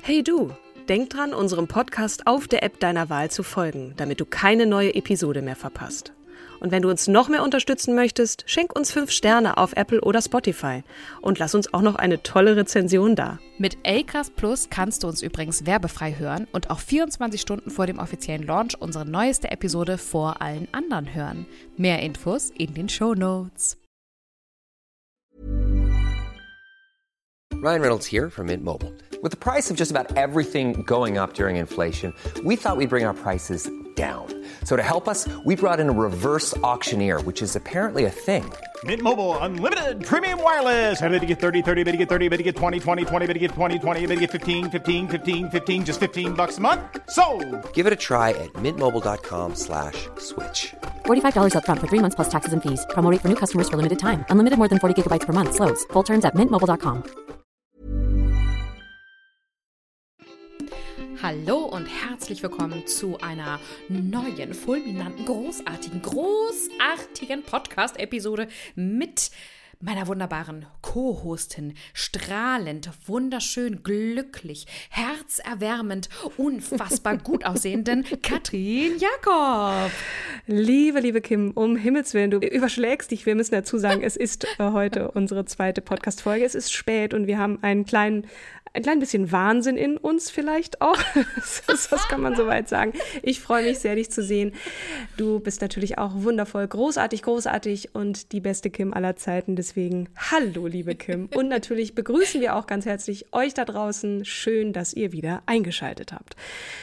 Hey du, denk dran, unserem Podcast auf der App deiner Wahl zu folgen, damit du keine neue Episode mehr verpasst. Und wenn du uns noch mehr unterstützen möchtest, schenk uns 5 Sterne auf Apple oder Spotify und lass uns auch noch eine tolle Rezension da. Mit Acast Plus kannst du uns übrigens werbefrei hören und auch 24 Stunden vor dem offiziellen Launch unsere neueste Episode vor allen anderen hören. Mehr Infos in den Shownotes. Ryan Reynolds here from Mint Mobile. With the price of just about everything going up during inflation, we thought we'd bring our prices down. So to help us, we brought in a reverse auctioneer, which is apparently a thing. Mint Mobile Unlimited Premium Wireless. How to get 30, 30, bit to get 30, bit to get 20, 20, 20, bit to get 20, 20, bit to get 15, 15, 15, 15, just $15 a month? Sold! Give it a try at mintmobile.com/switch. $45 up front for 3 months plus taxes and fees. Promo rate for new customers for limited time. Unlimited more than 40 gigabytes per month. Slows full terms at mintmobile.com. Hallo und herzlich willkommen zu einer neuen, fulminanten, großartigen Podcast-Episode mit meiner wunderbaren Co-Hostin, strahlend, wunderschön, glücklich, herzerwärmend, unfassbar gut aussehenden Katrin Jakob. Liebe Kim, um Himmels Willen, du überschlägst dich. Wir müssen dazu sagen, es ist heute unsere zweite Podcast-Folge. Es ist spät und wir haben ein klein bisschen Wahnsinn in uns vielleicht auch. Das kann man soweit sagen. Ich freue mich sehr, dich zu sehen. Du bist natürlich auch wundervoll, großartig und die beste Kim aller Zeiten. Deswegen hallo, liebe Kim. Und natürlich begrüßen wir auch ganz herzlich euch da draußen. Schön, dass ihr wieder eingeschaltet habt.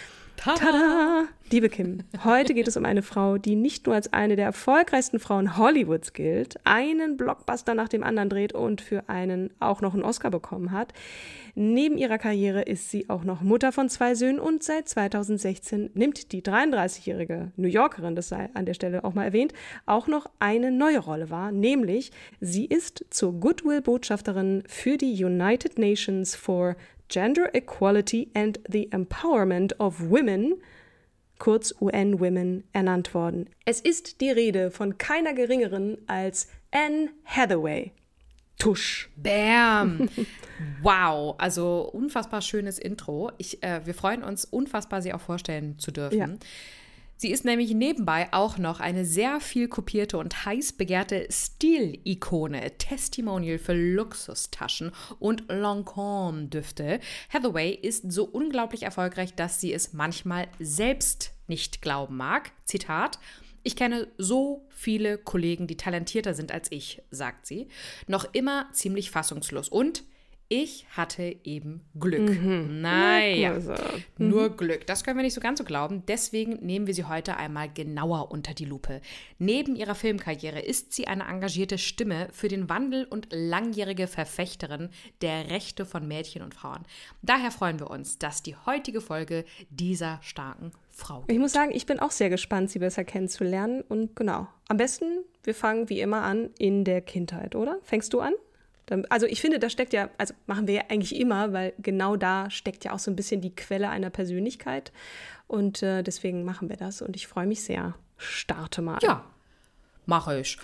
Tada! Liebe Kim, heute geht es um eine Frau, die nicht nur als eine der erfolgreichsten Frauen Hollywoods gilt, einen Blockbuster nach dem anderen dreht und für einen auch noch einen Oscar bekommen hat. Neben ihrer Karriere ist sie auch noch Mutter von 2 Söhnen und seit 2016 nimmt die 33-jährige New Yorkerin, das sei an der Stelle auch mal erwähnt, auch noch eine neue Rolle wahr, nämlich sie ist zur Goodwill-Botschafterin für die United Nations for Gender Equality and the Empowerment of Women, kurz UN Women, ernannt worden. Es ist die Rede von keiner geringeren als Anne Hathaway. Tusch. Bam. Wow, also unfassbar schönes Intro. Wir freuen uns unfassbar, sie auch vorstellen zu dürfen. Ja. Sie ist nämlich nebenbei auch noch eine sehr viel kopierte und heiß begehrte Stilikone, Testimonial für Luxustaschen und Lancôme-Düfte. Hathaway ist so unglaublich erfolgreich, dass sie es manchmal selbst nicht glauben mag. Zitat: Ich kenne so viele Kollegen, die talentierter sind als ich, sagt sie. Noch immer ziemlich fassungslos. Und ich hatte eben Glück. Naja, nur Glück. Das können wir nicht so ganz so glauben. Deswegen nehmen wir sie heute einmal genauer unter die Lupe. Neben ihrer Filmkarriere ist sie eine engagierte Stimme für den Wandel und langjährige Verfechterin der Rechte von Mädchen und Frauen. Daher freuen wir uns, dass die heutige Folge dieser starken Frau gibt. Ich muss sagen, ich bin auch sehr gespannt, sie besser kennenzulernen. Und genau, am besten, wir fangen wie immer an in der Kindheit, oder? Fängst du an? Also ich finde, da steckt ja, also machen wir ja eigentlich immer, weil genau da steckt ja auch so ein bisschen die Quelle einer Persönlichkeit und deswegen machen wir das und ich freue mich sehr. Starte mal. Ja, mache ich.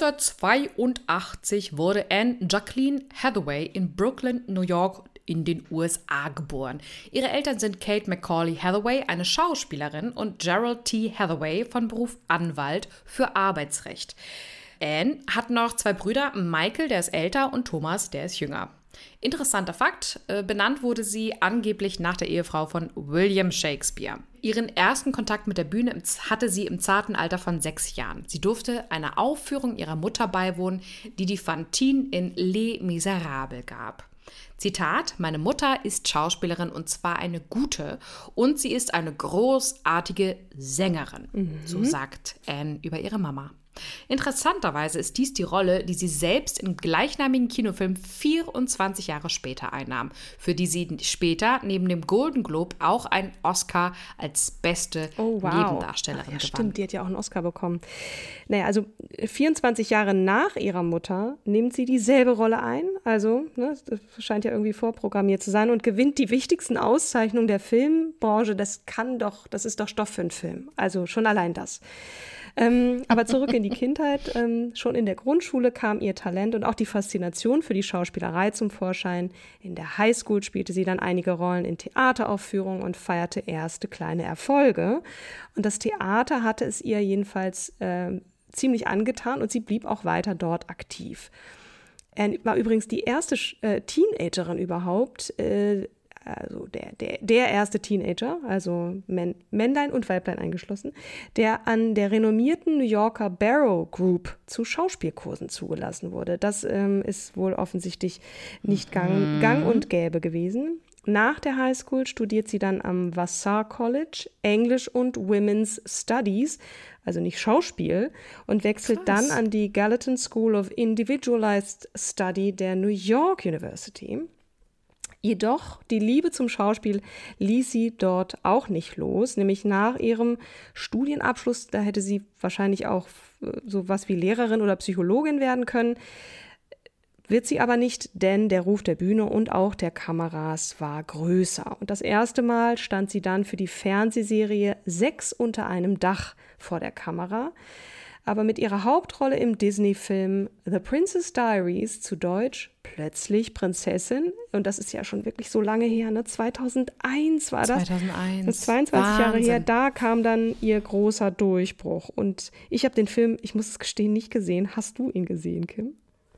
1982 wurde Anne Jacqueline Hathaway in Brooklyn, New York in den USA geboren. Ihre Eltern sind Kate McCauley Hathaway, eine Schauspielerin, und Gerald T. Hathaway, von Beruf Anwalt für Arbeitsrecht. Anne hat noch 2 Brüder, Michael, der ist älter, und Thomas, der ist jünger. Interessanter Fakt, benannt wurde sie angeblich nach der Ehefrau von William Shakespeare. Ihren ersten Kontakt mit der Bühne hatte sie im zarten Alter von 6 Jahren. Sie durfte einer Aufführung ihrer Mutter beiwohnen, die die Fantine in Les Miserables gab. Zitat: Meine Mutter ist Schauspielerin und zwar eine gute und sie ist eine großartige Sängerin, so sagt Anne über ihre Mama. Interessanterweise ist dies die Rolle, die sie selbst im gleichnamigen Kinofilm 24 Jahre später einnahm, für die sie später neben dem Golden Globe auch einen Oscar als beste Nebendarstellerin gewann. Stimmt, die hat ja auch einen Oscar bekommen. Naja, also 24 Jahre nach ihrer Mutter nimmt sie dieselbe Rolle ein, also das scheint ja irgendwie vorprogrammiert zu sein, und gewinnt die wichtigsten Auszeichnungen der Filmbranche. Das ist doch Stoff für einen Film, also schon allein das. Aber zurück in die Kindheit. Schon in der Grundschule kam ihr Talent und auch die Faszination für die Schauspielerei zum Vorschein. In der Highschool spielte sie dann einige Rollen in Theateraufführungen und feierte erste kleine Erfolge. Und das Theater hatte es ihr jedenfalls ziemlich angetan und sie blieb auch weiter dort aktiv. Er war übrigens die erste Teenagerin überhaupt, also der erste Teenager, also Männlein und Weiblein eingeschlossen, der an der renommierten New Yorker Barrow Group zu Schauspielkursen zugelassen wurde. Das ist wohl offensichtlich nicht gang und gäbe gewesen. Nach der Highschool studiert sie dann am Vassar College English und Women's Studies, also nicht Schauspiel, und wechselt dann an die Gallatin School of Individualized Study der New York University. Jedoch, die Liebe zum Schauspiel ließ sie dort auch nicht los, nämlich nach ihrem Studienabschluss, da hätte sie wahrscheinlich auch sowas wie Lehrerin oder Psychologin werden können, wird sie aber nicht, denn der Ruf der Bühne und auch der Kameras war größer. Und das erste Mal stand sie dann für die Fernsehserie 6 unter einem Dach vor der Kamera. Aber mit ihrer Hauptrolle im Disney-Film The Princess Diaries, zu Deutsch Plötzlich Prinzessin, und das ist ja schon wirklich so lange her, ne? 2001 war das. 2001. Das ist 22 Jahre her, da kam dann ihr großer Durchbruch. Und ich habe den Film, ich muss es gestehen, nicht gesehen. Hast du ihn gesehen, Kim?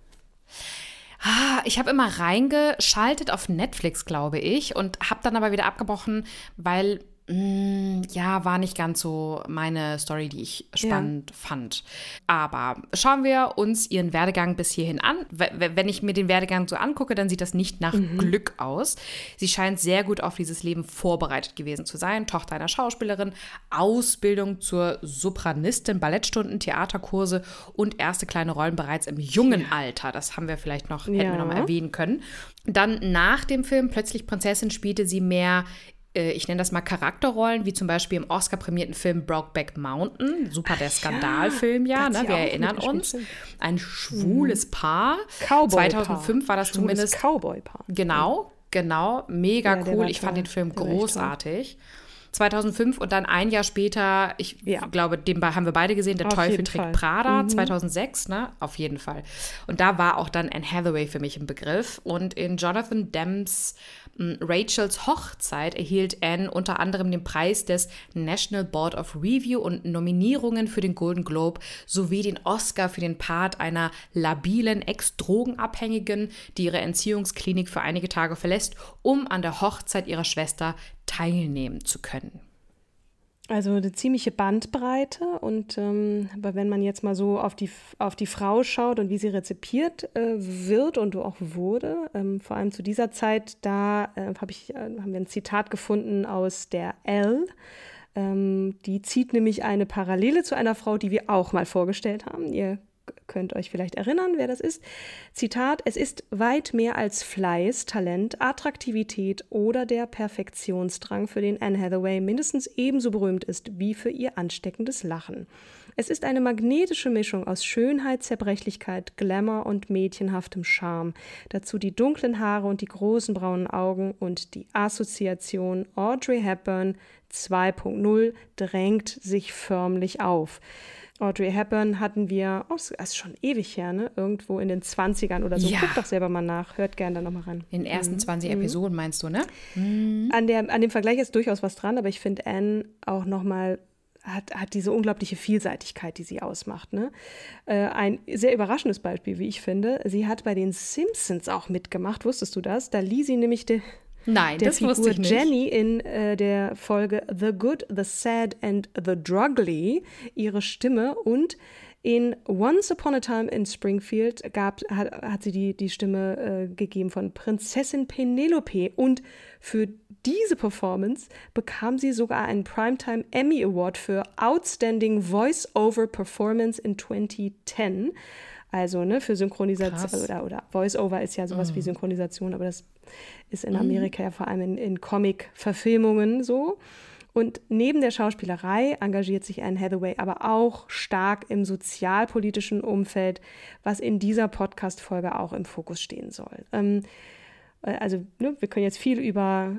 Ich habe immer reingeschaltet auf Netflix, glaube ich, und habe dann aber wieder abgebrochen, weil war nicht ganz so meine Story, die ich spannend fand. Aber schauen wir uns ihren Werdegang bis hierhin an. Wenn ich mir den Werdegang so angucke, dann sieht das nicht nach Glück aus. Sie scheint sehr gut auf dieses Leben vorbereitet gewesen zu sein. Tochter einer Schauspielerin, Ausbildung zur Sopranistin, Ballettstunden, Theaterkurse und erste kleine Rollen bereits im jungen Alter. Das haben wir vielleicht noch, hätten wir noch mal erwähnen können. Dann nach dem Film Plötzlich Prinzessin spielte sie mehr, ich nenne das mal Charakterrollen, wie zum Beispiel im Oscar-prämierten Film Brokeback Mountain. Super, der Skandalfilm, wir erinnern uns. Ein schwules Paar. Cowboy-Paar. 2005 war das zumindest. Cowboy-Paar. Genau, mega cool. Ich fand den Film großartig. 2005 und dann ein Jahr später, ich glaube, den haben wir beide gesehen, Der Teufel trägt Prada, 2006, ne? Auf jeden Fall. Und da war auch dann Anne Hathaway für mich im Begriff. Und in Jonathan Demms Rachels Hochzeit erhielt Anne unter anderem den Preis des National Board of Review und Nominierungen für den Golden Globe sowie den Oscar für den Part einer labilen Ex-Drogenabhängigen, die ihre Entziehungsklinik für einige Tage verlässt, um an der Hochzeit ihrer Schwester teilnehmen zu können. Also eine ziemliche Bandbreite und aber wenn man jetzt mal so auf die Frau schaut und wie sie rezipiert wird und auch wurde, vor allem zu dieser Zeit, da haben wir ein Zitat gefunden aus der Elle. Die zieht nämlich eine Parallele zu einer Frau, die wir auch mal vorgestellt haben. Ihr könnt euch vielleicht erinnern, wer das ist. Zitat: Es ist weit mehr als Fleiß, Talent, Attraktivität oder der Perfektionsdrang, für den Anne Hathaway mindestens ebenso berühmt ist wie für ihr ansteckendes Lachen. Es ist eine magnetische Mischung aus Schönheit, Zerbrechlichkeit, Glamour und mädchenhaftem Charme. Dazu die dunklen Haare und die großen braunen Augen und die Assoziation Audrey Hepburn 2.0 drängt sich förmlich auf. Audrey Hepburn hatten wir, das ist schon ewig her, ne? Irgendwo in den 20ern oder so. Ja. Guckt doch selber mal nach, hört gerne da nochmal ran. In den ersten 20 Episoden meinst du, ne? An dem Vergleich ist durchaus was dran, aber ich finde, Anne auch nochmal hat diese unglaubliche Vielseitigkeit, die sie ausmacht. Ne? Ein sehr überraschendes Beispiel, wie ich finde. Sie hat bei den Simpsons auch mitgemacht, wusstest du das? Da lieh sie nämlich der Figur wusste ich nicht. Jenny in der Folge The Good, The Sad and The Drugly ihre Stimme und in Once Upon a Time in Springfield hat sie die Stimme gegeben von Prinzessin Penelope und für diese Performance bekam sie sogar einen Primetime Emmy Award für Outstanding Voice-Over Performance in 2010. Also für Synchronisation oder Voice-Over ist ja sowas wie Synchronisation, aber das ist in Amerika ja vor allem in Comic-Verfilmungen so. Und neben der Schauspielerei engagiert sich Anne Hathaway aber auch stark im sozialpolitischen Umfeld, was in dieser Podcast-Folge auch im Fokus stehen soll. Wir können jetzt viel über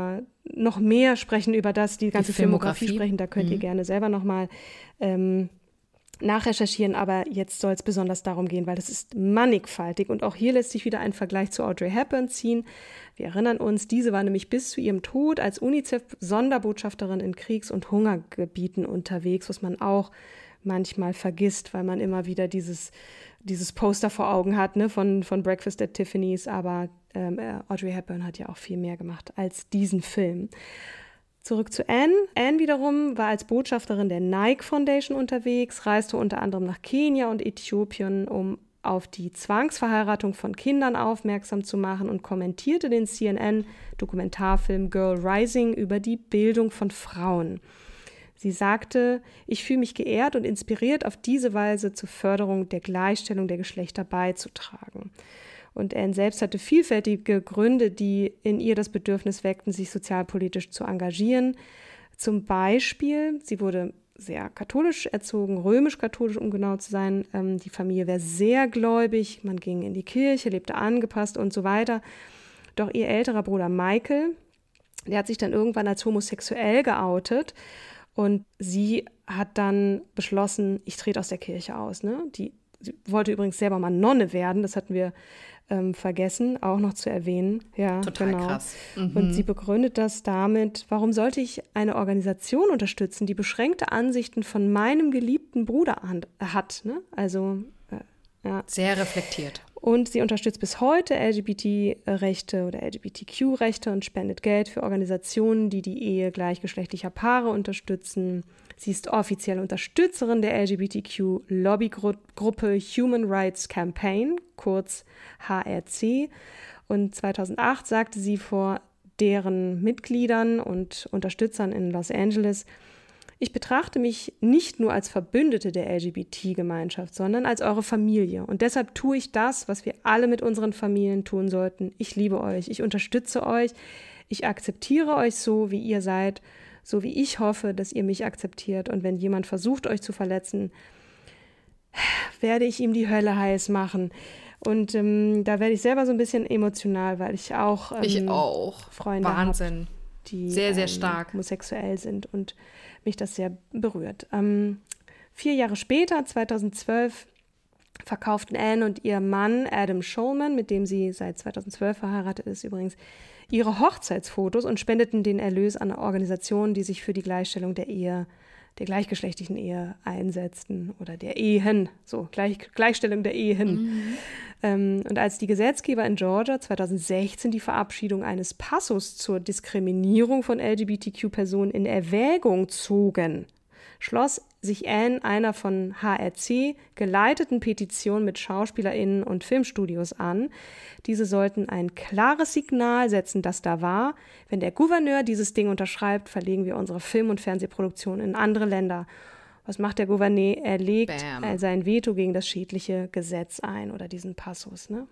noch mehr sprechen, über die ganze Filmografie sprechen. Da könnt ihr gerne selber nochmal nachrecherchieren, aber jetzt soll es besonders darum gehen, weil das ist mannigfaltig und auch hier lässt sich wieder ein Vergleich zu Audrey Hepburn ziehen. Wir erinnern uns, diese war nämlich bis zu ihrem Tod als UNICEF-Sonderbotschafterin in Kriegs- und Hungergebieten unterwegs, was man auch manchmal vergisst, weil man immer wieder dieses Poster vor Augen hat, ne, von Breakfast at Tiffany's, aber Audrey Hepburn hat ja auch viel mehr gemacht als diesen Film. Zurück zu Anne. Anne wiederum war als Botschafterin der Nike Foundation unterwegs, reiste unter anderem nach Kenia und Äthiopien, um auf die Zwangsverheiratung von Kindern aufmerksam zu machen und kommentierte den CNN-Dokumentarfilm Girl Rising über die Bildung von Frauen. Sie sagte, ich fühle mich geehrt und inspiriert, auf diese Weise zur Förderung der Gleichstellung der Geschlechter beizutragen. Und Anne selbst hatte vielfältige Gründe, die in ihr das Bedürfnis weckten, sich sozialpolitisch zu engagieren. Zum Beispiel, sie wurde sehr katholisch erzogen, römisch-katholisch, um genau zu sein. Die Familie war sehr gläubig, man ging in die Kirche, lebte angepasst und so weiter. Doch ihr älterer Bruder Michael, der hat sich dann irgendwann als homosexuell geoutet und sie hat dann beschlossen, ich trete aus der Kirche aus. Ne? Sie wollte übrigens selber mal Nonne werden, das hatten wir vergessen, auch noch zu erwähnen. Ja, total krass. Mhm. Und sie begründet das damit, warum sollte ich eine Organisation unterstützen, die beschränkte Ansichten von meinem geliebten Bruder hat. Ne? Also, ja. Sehr reflektiert. Und sie unterstützt bis heute LGBT-Rechte oder LGBTQ-Rechte und spendet Geld für Organisationen, die die Ehe gleichgeschlechtlicher Paare unterstützen. Sie ist offizielle Unterstützerin der LGBTQ-Lobbygruppe Human Rights Campaign, kurz HRC. Und 2008 sagte sie vor deren Mitgliedern und Unterstützern in Los Angeles: Ich betrachte mich nicht nur als Verbündete der LGBT-Gemeinschaft, sondern als eure Familie. Und deshalb tue ich das, was wir alle mit unseren Familien tun sollten. Ich liebe euch, ich unterstütze euch, ich akzeptiere euch so, wie ihr seid, so wie ich hoffe, dass ihr mich akzeptiert. Und wenn jemand versucht, euch zu verletzen, werde ich ihm die Hölle heiß machen. Und da werde ich selber so ein bisschen emotional, weil ich auch Freunde habe, die sehr, sehr stark homosexuell sind und mich das sehr berührt. 4 Jahre später, 2012, verkauften Anne und ihr Mann Adam Schulman, mit dem sie seit 2012 verheiratet ist übrigens, ihre Hochzeitsfotos und spendeten den Erlös an Organisationen, die sich für die Gleichstellung der Ehe, der gleichgeschlechtlichen Ehe einsetzten oder der Ehen, so Gleichstellung der Ehen. Und als die Gesetzgeber in Georgia 2016 die Verabschiedung eines Passus zur Diskriminierung von LGBTQ-Personen in Erwägung zogen, schloss sich Anne einer von HRC geleiteten Petition mit SchauspielerInnen und Filmstudios an. Diese sollten ein klares Signal setzen, dass da war: Wenn der Gouverneur dieses Ding unterschreibt, verlegen wir unsere Film- und Fernsehproduktion in andere Länder. Was macht der Gouverneur? Er legt sein Veto gegen das schädliche Gesetz ein oder diesen Passus. Ne?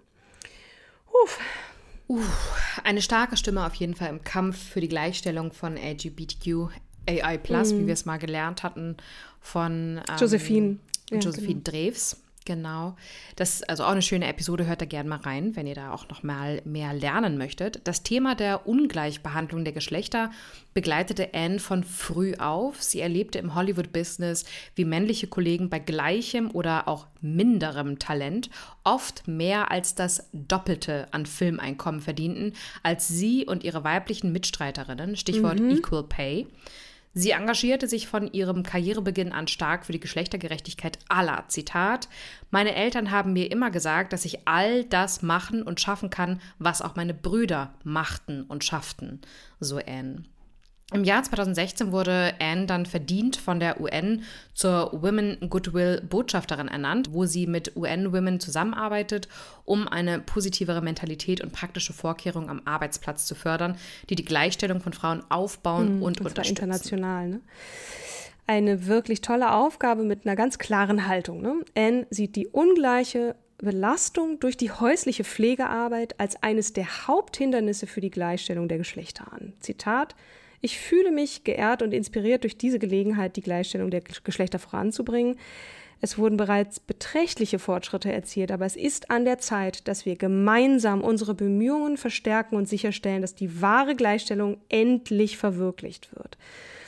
Eine starke Stimme auf jeden Fall im Kampf für die Gleichstellung von LGBTQAI+, wie wir es mal gelernt hatten, von Josephine Drews. Genau. Das ist also auch eine schöne Episode, hört da gerne mal rein, wenn ihr da auch noch mal mehr lernen möchtet. Das Thema der Ungleichbehandlung der Geschlechter begleitete Anne von früh auf. Sie erlebte im Hollywood-Business, wie männliche Kollegen bei gleichem oder auch minderem Talent oft mehr als das Doppelte an Filmeinkommen verdienten, als sie und ihre weiblichen Mitstreiterinnen, Stichwort Equal Pay. Sie engagierte sich von ihrem Karrierebeginn an stark für die Geschlechtergerechtigkeit aller. Zitat: Meine Eltern haben mir immer gesagt, dass ich all das machen und schaffen kann, was auch meine Brüder machten und schafften, so Anne. Im Jahr 2016 wurde Anne dann verdient von der UN zur Women Goodwill Botschafterin ernannt, wo sie mit UN-Women zusammenarbeitet, um eine positivere Mentalität und praktische Vorkehrungen am Arbeitsplatz zu fördern, die die Gleichstellung von Frauen aufbauen und unterstützen. International, ne? Eine wirklich tolle Aufgabe mit einer ganz klaren Haltung. Ne? Anne sieht die ungleiche Belastung durch die häusliche Pflegearbeit als eines der Haupthindernisse für die Gleichstellung der Geschlechter an. Zitat: Ich fühle mich geehrt und inspiriert durch diese Gelegenheit, die Gleichstellung der Geschlechter voranzubringen. Es wurden bereits beträchtliche Fortschritte erzielt, aber es ist an der Zeit, dass wir gemeinsam unsere Bemühungen verstärken und sicherstellen, dass die wahre Gleichstellung endlich verwirklicht wird.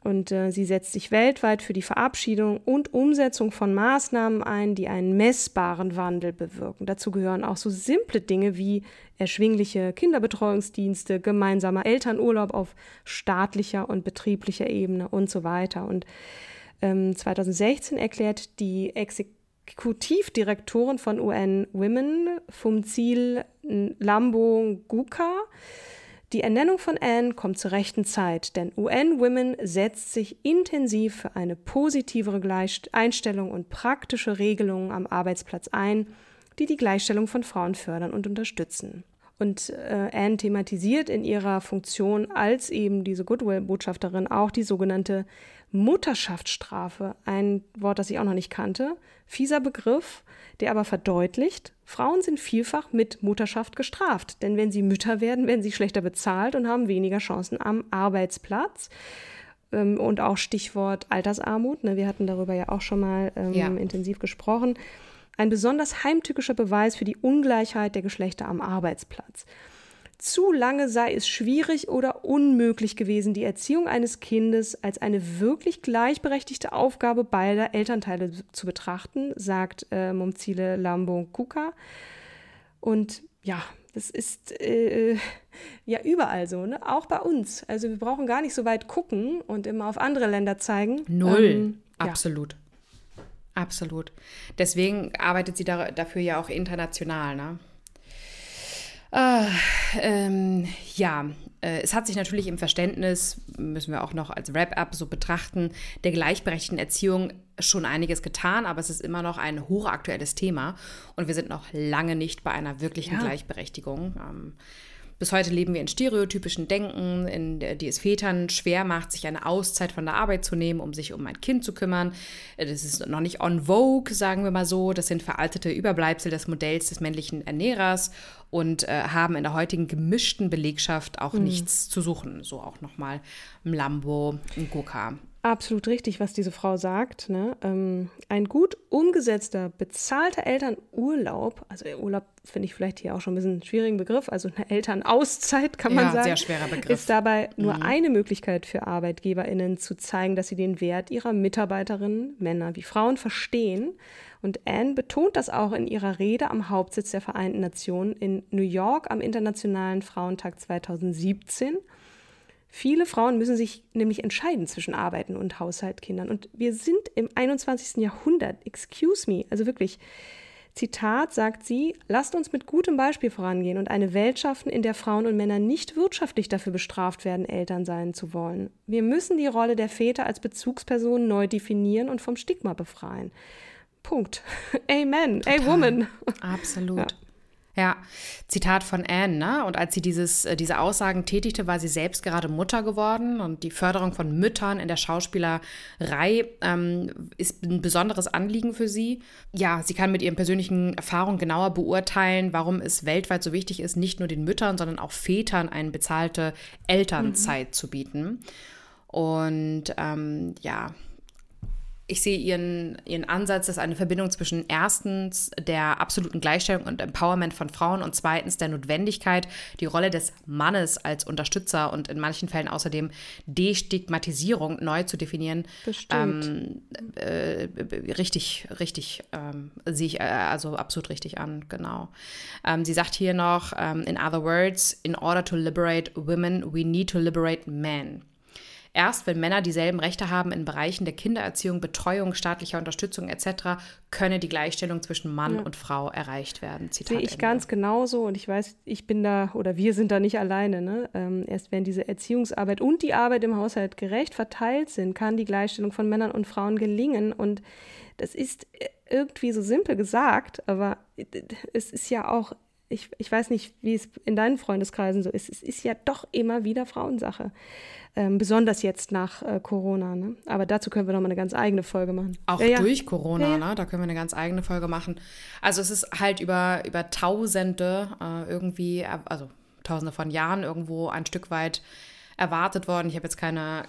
Und sie setzt sich weltweit für die Verabschiedung und Umsetzung von Maßnahmen ein, die einen messbaren Wandel bewirken. Dazu gehören auch so simple Dinge wie erschwingliche Kinderbetreuungsdienste, gemeinsamer Elternurlaub auf staatlicher und betrieblicher Ebene und so weiter. Und 2016 erklärt die Exekutivdirektorin von UN Women, Phumzile Mlambo Ngcuka, die Ernennung von Anne kommt zur rechten Zeit, denn UN Women setzt sich intensiv für eine positivere Einstellung und praktische Regelungen am Arbeitsplatz ein, die die Gleichstellung von Frauen fördern und unterstützen. Und Anne thematisiert in ihrer Funktion als eben diese Goodwill-Botschafterin auch die sogenannte Mutterschaftsstrafe, ein Wort, das ich auch noch nicht kannte, fieser Begriff, der aber verdeutlicht, Frauen sind vielfach mit Mutterschaft gestraft, denn wenn sie Mütter werden, werden sie schlechter bezahlt und haben weniger Chancen am Arbeitsplatz. Und auch Stichwort Altersarmut, ne, wir hatten darüber ja auch schon mal intensiv gesprochen. Ein besonders heimtückischer Beweis für die Ungleichheit der Geschlechter am Arbeitsplatz. Zu lange sei es schwierig oder unmöglich gewesen, die Erziehung eines Kindes als eine wirklich gleichberechtigte Aufgabe beider Elternteile zu betrachten, sagt Phumzile Mlambo Ngcuka. Und ja, das ist ja überall so, ne? Auch bei uns. Also wir brauchen gar nicht so weit gucken und immer auf andere Länder zeigen. Null, absolut. Absolut. Deswegen arbeitet sie dafür ja auch international, ne? Es hat sich natürlich im Verständnis, müssen wir auch noch als Wrap-up so betrachten, der gleichberechtigten Erziehung schon einiges getan, aber es ist immer noch ein hochaktuelles Thema und wir sind noch lange nicht bei einer wirklichen Gleichberechtigung. Bis heute leben wir in stereotypischen Denken, die es Vätern schwer macht, sich eine Auszeit von der Arbeit zu nehmen, um sich um ein Kind zu kümmern. Das ist noch nicht en vogue, sagen wir mal so. Das sind veraltete Überbleibsel des Modells des männlichen Ernährers und haben in der heutigen gemischten Belegschaft auch nichts zu suchen. So auch nochmal Mlambo Ngcuka. Absolut richtig, was diese Frau sagt, ne? Ein gut umgesetzter, bezahlter Elternurlaub, also Urlaub finde ich vielleicht hier auch schon ein bisschen einen schwierigen Begriff, also eine Elternauszeit kann man sagen, sehr schwerer Begriff. Ist dabei nur eine Möglichkeit für ArbeitgeberInnen zu zeigen, dass sie den Wert ihrer Mitarbeiterinnen, Männer wie Frauen, verstehen. Und Anne betont das auch in ihrer Rede am Hauptsitz der Vereinten Nationen in New York am Internationalen Frauentag 2017. Viele Frauen müssen sich nämlich entscheiden zwischen Arbeiten und Haushalt, Kindern. Und wir sind im 21. Jahrhundert. Excuse me. Also wirklich, Zitat sagt sie, lasst uns mit gutem Beispiel vorangehen und eine Welt schaffen, in der Frauen und Männer nicht wirtschaftlich dafür bestraft werden, Eltern sein zu wollen. Wir müssen die Rolle der Väter als Bezugspersonen neu definieren und vom Stigma befreien. Punkt. Amen. Total. A woman. Absolut. Ja, Zitat von Anne, ne? Und als sie diese Aussagen tätigte, war sie selbst gerade Mutter geworden und die Förderung von Müttern in der Schauspielerei ist ein besonderes Anliegen für sie. Ja, sie kann mit ihren persönlichen Erfahrungen genauer beurteilen, warum es weltweit so wichtig ist, nicht nur den Müttern, sondern auch Vätern eine bezahlte Elternzeit zu bieten. Und ich sehe ihren Ansatz, dass eine Verbindung zwischen erstens der absoluten Gleichstellung und Empowerment von Frauen und zweitens der Notwendigkeit, die Rolle des Mannes als Unterstützer und in manchen Fällen außerdem Destigmatisierung neu zu definieren, richtig sehe ich also absolut richtig an, genau. Sie sagt hier noch, in other words, in order to liberate women, we need to liberate men. Erst wenn Männer dieselben Rechte haben in Bereichen der Kindererziehung, Betreuung, staatlicher Unterstützung etc., könne die Gleichstellung zwischen Mann und Frau erreicht werden. Zitat Sehe ich Ende. ganz genauso und ich weiß, ich bin da oder wir sind da nicht alleine. Ne? Erst wenn diese Erziehungsarbeit und die Arbeit im Haushalt gerecht verteilt sind, kann die Gleichstellung von Männern und Frauen gelingen. Und das ist irgendwie so simpel gesagt, aber es ist ja auch, ich weiß nicht, wie es in deinen Freundeskreisen so ist, es ist ja doch immer wieder Frauensache. Besonders jetzt nach Corona. Ne? Aber dazu können wir noch mal eine ganz eigene Folge machen. Auch durch Corona, ne? Da können wir eine ganz eigene Folge machen. Also es ist halt über Tausende also Tausende von Jahren irgendwo ein Stück weit erwartet worden. Ich habe jetzt keine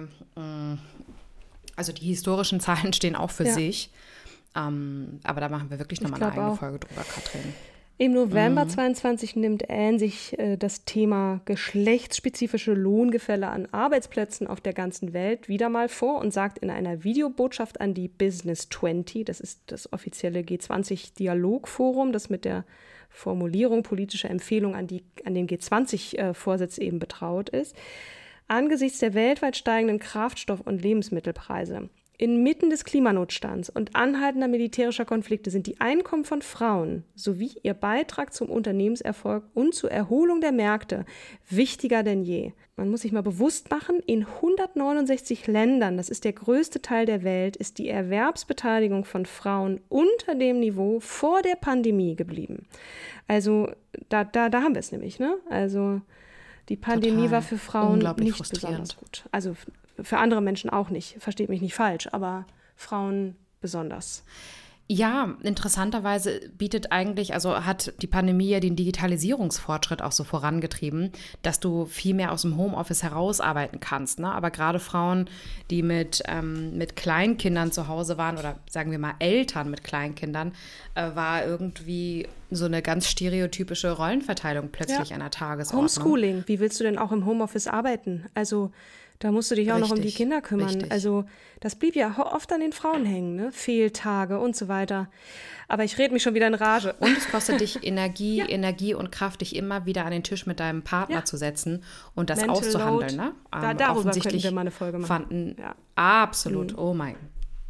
also die historischen Zahlen stehen auch für sich. Aber da machen wir wirklich nochmal eine eigene Folge drüber, Katrin. Im November 22 nimmt Anne sich das Thema geschlechtsspezifische Lohngefälle an Arbeitsplätzen auf der ganzen Welt wieder mal vor und sagt in einer Videobotschaft an die Business 20, das ist das offizielle G20-Dialogforum, das mit der Formulierung politischer Empfehlungen an den G20-Vorsitz eben betraut ist, angesichts der weltweit steigenden Kraftstoff- und Lebensmittelpreise, inmitten des Klimanotstands und anhaltender militärischer Konflikte sind die Einkommen von Frauen sowie ihr Beitrag zum Unternehmenserfolg und zur Erholung der Märkte wichtiger denn je. Man muss sich mal bewusst machen, in 169 Ländern, das ist der größte Teil der Welt, ist die Erwerbsbeteiligung von Frauen unter dem Niveau vor der Pandemie geblieben. Also da haben wir es nämlich, ne? Also die Pandemie war für Frauen nicht besonders gut. Also für andere Menschen auch nicht, versteht mich nicht falsch, aber Frauen besonders. Ja, interessanterweise hat die Pandemie ja den Digitalisierungsfortschritt auch so vorangetrieben, dass du viel mehr aus dem Homeoffice herausarbeiten kannst. Ne? Aber gerade Frauen, die mit Kleinkindern zu Hause waren oder sagen wir mal Eltern mit Kleinkindern, war irgendwie so eine ganz stereotypische Rollenverteilung plötzlich an der Tagesordnung. Homeschooling, wie willst du denn auch im Homeoffice arbeiten? Also da musst du dich auch noch um die Kinder kümmern. Richtig. Also das blieb ja oft an den Frauen hängen, ne? Fehltage und so weiter. Aber ich rede mich schon wieder in Rage. Und es kostet dich Energie und Kraft, dich immer wieder an den Tisch mit deinem Partner zu setzen und das Mental auszuhandeln. Ne? Darüber könnten wir mal eine Folge machen. Fanden absolut. Oh mein Gott.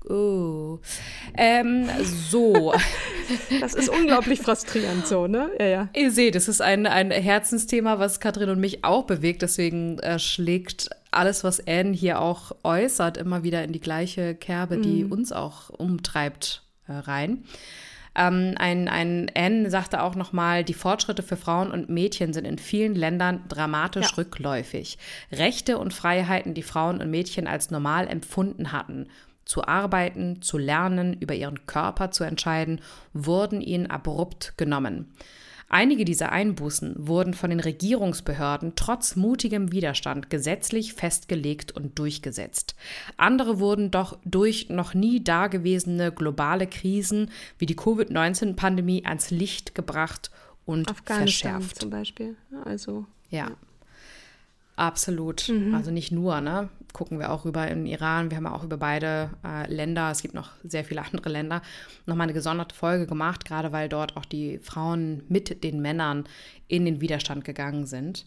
So. Das ist unglaublich frustrierend so, ne? Ja. Ihr seht, es ist ein Herzensthema, was Katrin und mich auch bewegt. Deswegen schlägt alles, was Anne hier auch äußert, immer wieder in die gleiche Kerbe, die uns auch umtreibt, rein. Anne sagte auch nochmal, die Fortschritte für Frauen und Mädchen sind in vielen Ländern dramatisch rückläufig. Rechte und Freiheiten, die Frauen und Mädchen als normal empfunden hatten, zu arbeiten, zu lernen, über ihren Körper zu entscheiden, wurden ihnen abrupt genommen. Einige dieser Einbußen wurden von den Regierungsbehörden trotz mutigem Widerstand gesetzlich festgelegt und durchgesetzt. Andere wurden doch durch noch nie dagewesene globale Krisen wie die Covid-19-Pandemie ans Licht gebracht und Afghanistan verschärft. Zum Beispiel. Also, ja. Absolut. Also nicht nur, ne? Gucken wir auch rüber in Iran. Wir haben ja auch über beide Länder, es gibt noch sehr viele andere Länder, nochmal eine gesonderte Folge gemacht, gerade weil dort auch die Frauen mit den Männern in den Widerstand gegangen sind.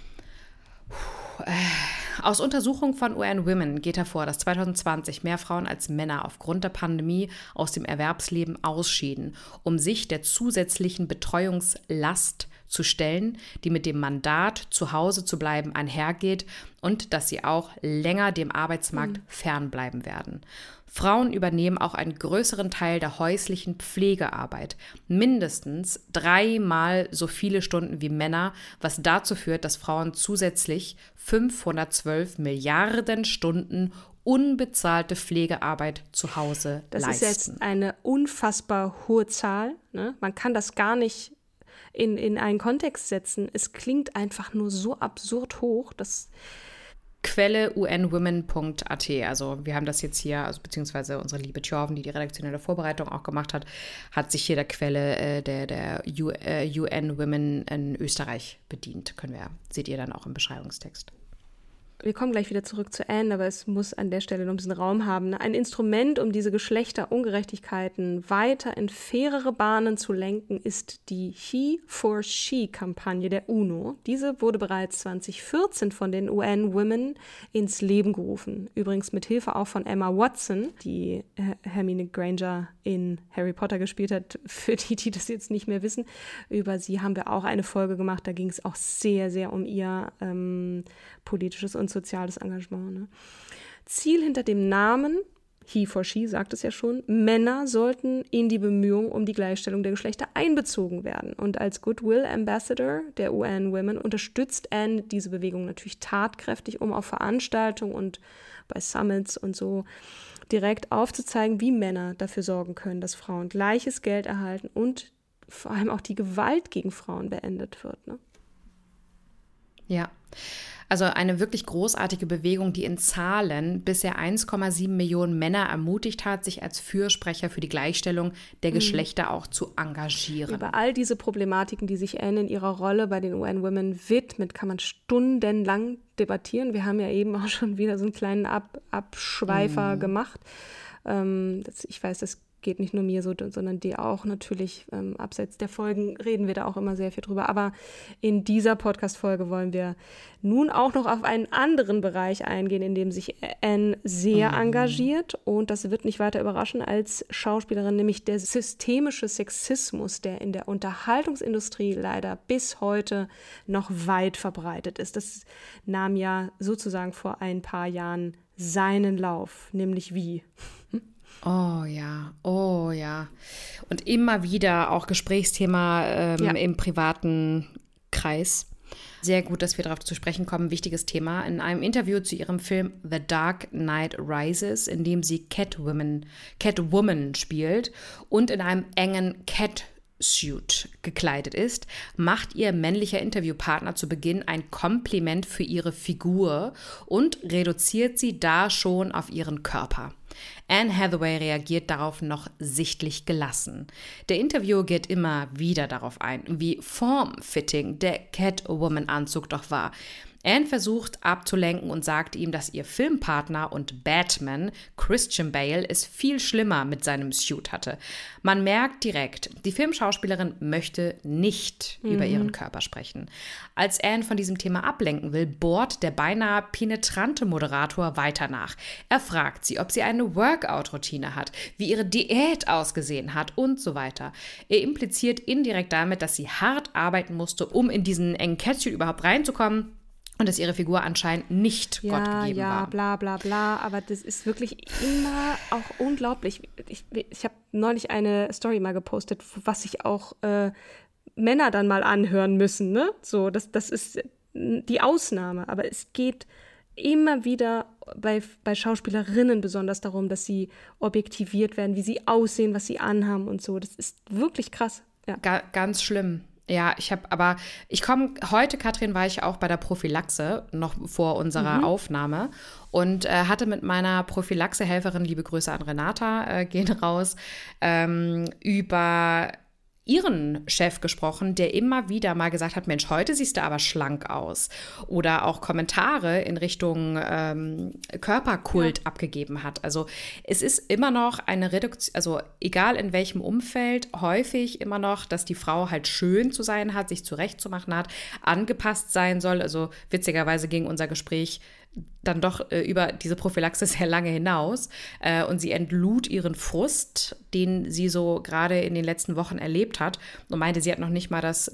Aus Untersuchungen von UN Women geht hervor, dass 2020 mehr Frauen als Männer aufgrund der Pandemie aus dem Erwerbsleben ausschieden, um sich der zusätzlichen Betreuungslast zu stellen, die mit dem Mandat, zu Hause zu bleiben, einhergeht und dass sie auch länger dem Arbeitsmarkt fernbleiben werden. Frauen übernehmen auch einen größeren Teil der häuslichen Pflegearbeit, mindestens 3-mal so viele Stunden wie Männer, was dazu führt, dass Frauen zusätzlich 512 Milliarden Stunden unbezahlte Pflegearbeit zu Hause leisten. Das ist jetzt eine unfassbar hohe Zahl, ne? Man kann das gar nicht in einen Kontext setzen. Es klingt einfach nur so absurd hoch, dass Quelle unwomen.at, also wir haben das jetzt hier, also beziehungsweise unsere liebe Tjorven, die redaktionelle Vorbereitung auch gemacht hat, hat sich hier der Quelle der UN Women in Österreich bedient. Seht ihr dann auch im Beschreibungstext. Wir kommen gleich wieder zurück zu Anne, aber es muss an der Stelle noch ein bisschen Raum haben. Ein Instrument, um diese Geschlechterungerechtigkeiten weiter in fairere Bahnen zu lenken, ist die He-for-She-Kampagne der UNO. Diese wurde bereits 2014 von den UN Women ins Leben gerufen. Übrigens mit Hilfe auch von Emma Watson, die Hermine Granger in Harry Potter gespielt hat. Für die das jetzt nicht mehr wissen, über sie haben wir auch eine Folge gemacht. Da ging es auch sehr, sehr um ihr politisches und soziales Engagement. Ne? Ziel hinter dem Namen, He for She sagt es ja schon, Männer sollten in die Bemühungen um die Gleichstellung der Geschlechter einbezogen werden. Und als Goodwill Ambassador der UN Women unterstützt Anne diese Bewegung natürlich tatkräftig, um auf Veranstaltungen und bei Summits und so direkt aufzuzeigen, wie Männer dafür sorgen können, dass Frauen gleiches Geld erhalten und vor allem auch die Gewalt gegen Frauen beendet wird. Ne? Ja. Also eine wirklich großartige Bewegung, die in Zahlen bisher 1,7 Millionen Männer ermutigt hat, sich als Fürsprecher für die Gleichstellung der Geschlechter auch zu engagieren. Über all diese Problematiken, die sich Anne in ihrer Rolle bei den UN Women widmet, kann man stundenlang debattieren. Wir haben ja eben auch schon wieder so einen kleinen Abschweifer gemacht. Ich weiß, das geht nicht nur mir so, sondern dir auch natürlich. Abseits der Folgen reden wir da auch immer sehr viel drüber. Aber in dieser Podcast-Folge wollen wir nun auch noch auf einen anderen Bereich eingehen, in dem sich Anne sehr engagiert. Und das wird nicht weiter überraschen als Schauspielerin, nämlich der systemische Sexismus, der in der Unterhaltungsindustrie leider bis heute noch weit verbreitet ist. Das nahm ja sozusagen vor ein paar Jahren seinen Lauf, nämlich wie? Oh ja. Und immer wieder auch Gesprächsthema im privaten Kreis. Sehr gut, dass wir darauf zu sprechen kommen. Wichtiges Thema. In einem Interview zu ihrem Film The Dark Knight Rises, in dem sie Catwoman spielt und in einem engen Catsuit gekleidet ist, macht ihr männlicher Interviewpartner zu Beginn ein Kompliment für ihre Figur und reduziert sie da schon auf ihren Körper. Anne Hathaway reagiert darauf noch sichtlich gelassen. Der Interviewer geht immer wieder darauf ein, wie form-fitting der Catwoman-Anzug doch war. Anne versucht abzulenken und sagt ihm, dass ihr Filmpartner und Batman, Christian Bale, es viel schlimmer mit seinem Suit hatte. Man merkt direkt, die Filmschauspielerin möchte nicht über ihren Körper sprechen. Als Anne von diesem Thema ablenken will, bohrt der beinahe penetrante Moderator weiter nach. Er fragt sie, ob sie eine Workout-Routine hat, wie ihre Diät ausgesehen hat und so weiter. Er impliziert indirekt damit, dass sie hart arbeiten musste, um in diesen engen Catsuit überhaupt reinzukommen. Und dass ihre Figur anscheinend nicht Gott gegeben war. Ja, bla bla bla, aber das ist wirklich immer auch unglaublich. Ich habe neulich eine Story mal gepostet, was sich auch Männer dann mal anhören müssen, ne? So, das ist die Ausnahme, aber es geht immer wieder bei Schauspielerinnen besonders darum, dass sie objektiviert werden, wie sie aussehen, was sie anhaben und so. Das ist wirklich krass. Ja. Ganz schlimm. Ja, heute, Katrin, war ich auch bei der Prophylaxe, noch vor unserer Aufnahme und hatte mit meiner Prophylaxe-Helferin, liebe Grüße an Renata, gehen raus, über ihren Chef gesprochen, der immer wieder mal gesagt hat, Mensch, heute siehst du aber schlank aus. Oder auch Kommentare in Richtung Körperkult abgegeben hat. Also es ist immer noch eine Reduktion, also egal in welchem Umfeld, häufig immer noch, dass die Frau halt schön zu sein hat, sich zurechtzumachen hat, angepasst sein soll. Also witzigerweise ging unser Gespräch dann doch über diese Prophylaxe sehr lange hinaus und sie entlud ihren Frust, den sie so gerade in den letzten Wochen erlebt hat und meinte, sie hat noch nicht mal das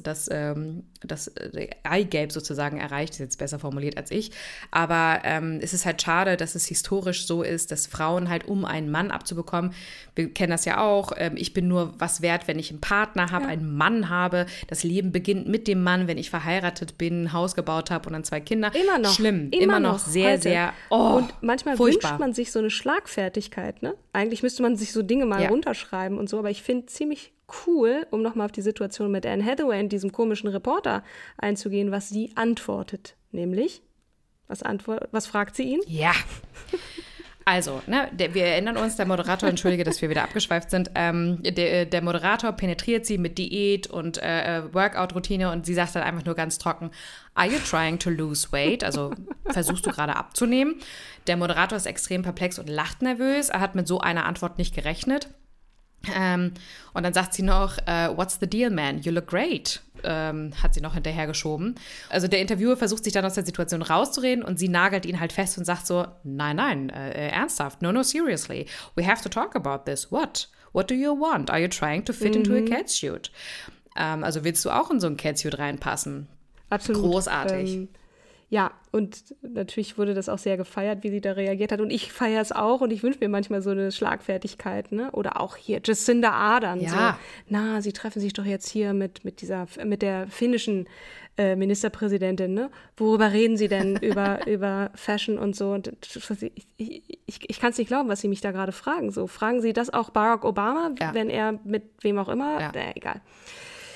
Eigelb sozusagen erreicht, das ist jetzt besser formuliert als ich, aber es ist halt schade, dass es historisch so ist, dass Frauen halt, um einen Mann abzubekommen, wir kennen das ja auch, ich bin nur was wert, wenn ich einen Partner habe, einen Mann habe, das Leben beginnt mit dem Mann, wenn ich verheiratet bin, ein Haus gebaut habe und dann 2 Kinder. Immer noch. Schlimm, immer noch sehr, sehr, und manchmal furchtbar. Wünscht man sich so eine Schlagfertigkeit, ne? Eigentlich müsste man sich so Dinge mal runterschreiben und so, aber ich finde ziemlich cool, um nochmal auf die Situation mit Anne Hathaway und diesem komischen Reporter einzugehen, was sie antwortet. Nämlich, was fragt sie ihn? Ja. Also, wir erinnern uns, der Moderator, entschuldige, dass wir wieder abgeschweift sind, der Moderator penetriert sie mit Diät und Workout-Routine und sie sagt dann einfach nur ganz trocken, are you trying to lose weight? Also versuchst du gerade abzunehmen? Der Moderator ist extrem perplex und lacht nervös. Er hat mit so einer Antwort nicht gerechnet. Und dann sagt sie noch, what's the deal, man? You look great, hat sie noch hinterhergeschoben. Also der Interviewer versucht sich dann aus der Situation rauszureden und sie nagelt ihn halt fest und sagt so, nein, ernsthaft, no, seriously, we have to talk about this. What do you want? Are you trying to fit into a catsuit? Also willst du auch in so ein Catsuit reinpassen? Absolut. Großartig. Ja, und natürlich wurde das auch sehr gefeiert, wie sie da reagiert hat. Und ich feiere es auch und ich wünsche mir manchmal so eine Schlagfertigkeit, ne? Oder auch hier Jacinda Ardern. Ja. So, sie treffen sich doch jetzt hier mit der finnischen Ministerpräsidentin, ne? Worüber reden sie denn über Fashion und so? Und ich kann es nicht glauben, was sie mich da gerade fragen. So, fragen sie das auch Barack Obama, wenn er mit wem auch immer? Ja. Egal.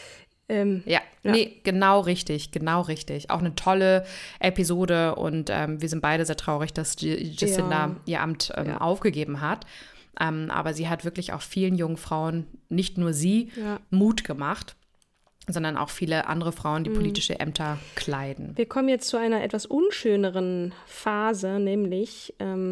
Nee, genau richtig. Auch eine tolle Episode und wir sind beide sehr traurig, dass Jacinda ihr Amt aufgegeben hat. Aber sie hat wirklich auch vielen jungen Frauen, nicht nur sie, Mut gemacht, sondern auch viele andere Frauen, die politische Ämter kleiden. Wir kommen jetzt zu einer etwas unschöneren Phase, nämlich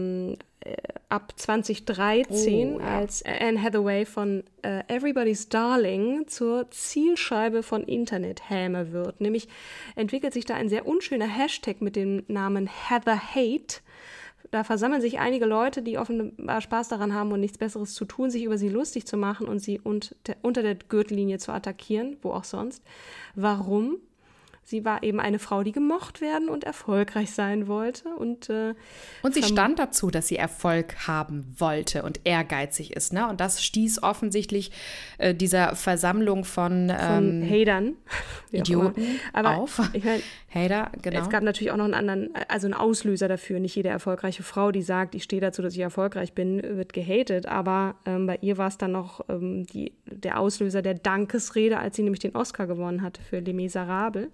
ab 2013, als Anne Hathaway von Everybody's Darling zur Zielscheibe von Internethäme wird. Nämlich entwickelt sich da ein sehr unschöner Hashtag mit dem Namen Heather Hate. Da versammeln sich einige Leute, die offenbar Spaß daran haben und nichts Besseres zu tun, sich über sie lustig zu machen und sie unter der Gürtellinie zu attackieren, wo auch sonst. Warum? Sie war eben eine Frau, die gemocht werden und erfolgreich sein wollte. Und sie stand dazu, dass sie Erfolg haben wollte und ehrgeizig ist. Ne? Und das stieß offensichtlich dieser Versammlung von Hatern, Idioten auf. Ich mein, Hater, genau. Es gab natürlich auch noch einen Auslöser dafür. Nicht jede erfolgreiche Frau, die sagt, ich stehe dazu, dass ich erfolgreich bin, wird gehatet. Aber bei ihr war es dann noch der Auslöser der Dankesrede, als sie nämlich den Oscar gewonnen hatte für Les Miserables.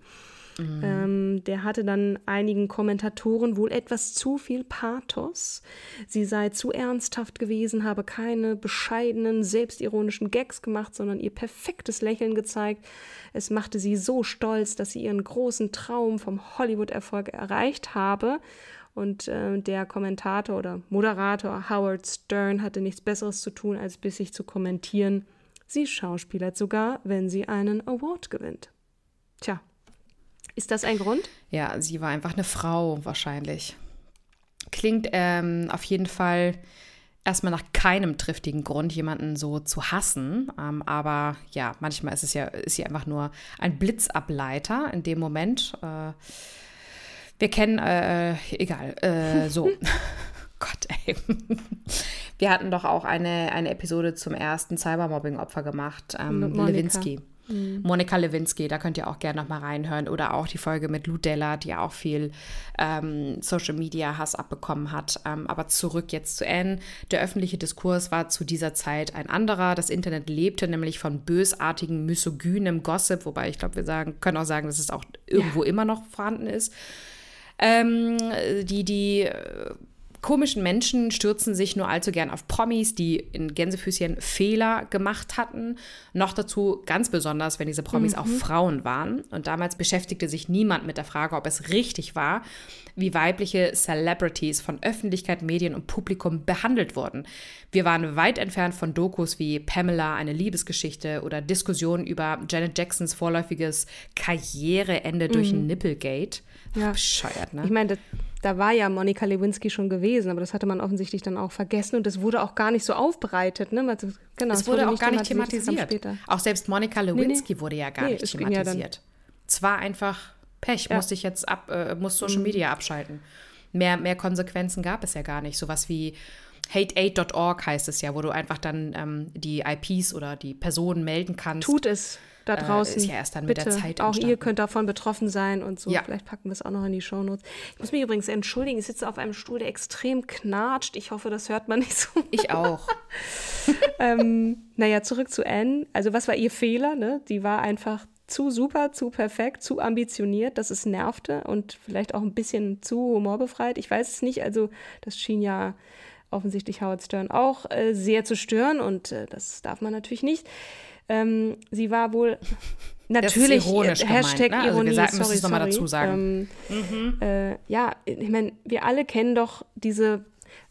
Der hatte dann einigen Kommentatoren wohl etwas zu viel Pathos. Sie sei zu ernsthaft gewesen, habe keine bescheidenen, selbstironischen Gags gemacht, sondern ihr perfektes Lächeln gezeigt. Es machte sie so stolz, dass sie ihren großen Traum vom Hollywood-Erfolg erreicht habe. Und der Kommentator oder Moderator Howard Stern hatte nichts Besseres zu tun, als bissig zu kommentieren. Sie schauspielert sogar, wenn sie einen Award gewinnt. Tja. Ist das ein Grund? Ja, sie war einfach eine Frau wahrscheinlich. Klingt auf jeden Fall erstmal nach keinem triftigen Grund, jemanden so zu hassen. Aber ja, manchmal ist sie einfach nur ein Blitzableiter in dem Moment. Wir kennen, so. Gott, ey. Wir hatten doch auch eine Episode zum ersten Cybermobbing-Opfer gemacht, Lewinsky. Monica Lewinsky, da könnt ihr auch gerne noch mal reinhören. Oder auch die Folge mit Lou Della, die ja auch viel Social-Media-Hass abbekommen hat. Aber zurück jetzt zu Anne. Der öffentliche Diskurs war zu dieser Zeit ein anderer. Das Internet lebte nämlich von bösartigen, misogynem Gossip, wobei ich glaube, können auch sagen, dass es auch irgendwo immer noch vorhanden ist. Die komischen Menschen stürzen sich nur allzu gern auf Promis, die in Gänsefüßchen Fehler gemacht hatten. Noch dazu ganz besonders, wenn diese Promis auch Frauen waren. Und damals beschäftigte sich niemand mit der Frage, ob es richtig war, wie weibliche Celebrities von Öffentlichkeit, Medien und Publikum behandelt wurden. Wir waren weit entfernt von Dokus wie Pamela, eine Liebesgeschichte oder Diskussionen über Janet Jacksons vorläufiges Karriereende durch Nipplegate. Ja. Bescheuert, ne? Ich meine, da war ja Monica Lewinsky schon gewesen, aber das hatte man offensichtlich dann auch vergessen und das wurde auch gar nicht so aufbereitet. Ne? Genau, es wurde auch gar nicht thematisiert. Auch selbst Monica Lewinsky wurde ja gar nicht thematisiert. Es war einfach Pech, musste ich jetzt muss Social Media abschalten. Mehr Konsequenzen gab es ja gar nicht. Sowas wie hateaid.org heißt es ja, wo du einfach dann die IPs oder die Personen melden kannst. Tut es da draußen. Ist ja erst dann bitte, mit der Zeit auch entstanden. ihr könnt davon betroffen sein und so. Ja. Vielleicht packen wir es auch noch in die Shownotes. Ich muss mich übrigens entschuldigen, ich sitze auf einem Stuhl, der extrem knatscht. Ich hoffe, das hört man nicht so. Ich auch. Zurück zu Anne. Also was war ihr Fehler? Ne? Die war einfach zu super, zu perfekt, zu ambitioniert, dass es nervte und vielleicht auch ein bisschen zu humorbefreit. Ich weiß es nicht. Also das schien ja offensichtlich Howard Stern auch sehr zu stören und das darf man natürlich nicht. Sie war wohl natürlich, das ist ironisch Hashtag gemeint, ne? Ironie, also wir müssen es nochmal dazu sagen. Ich meine, wir alle kennen doch diese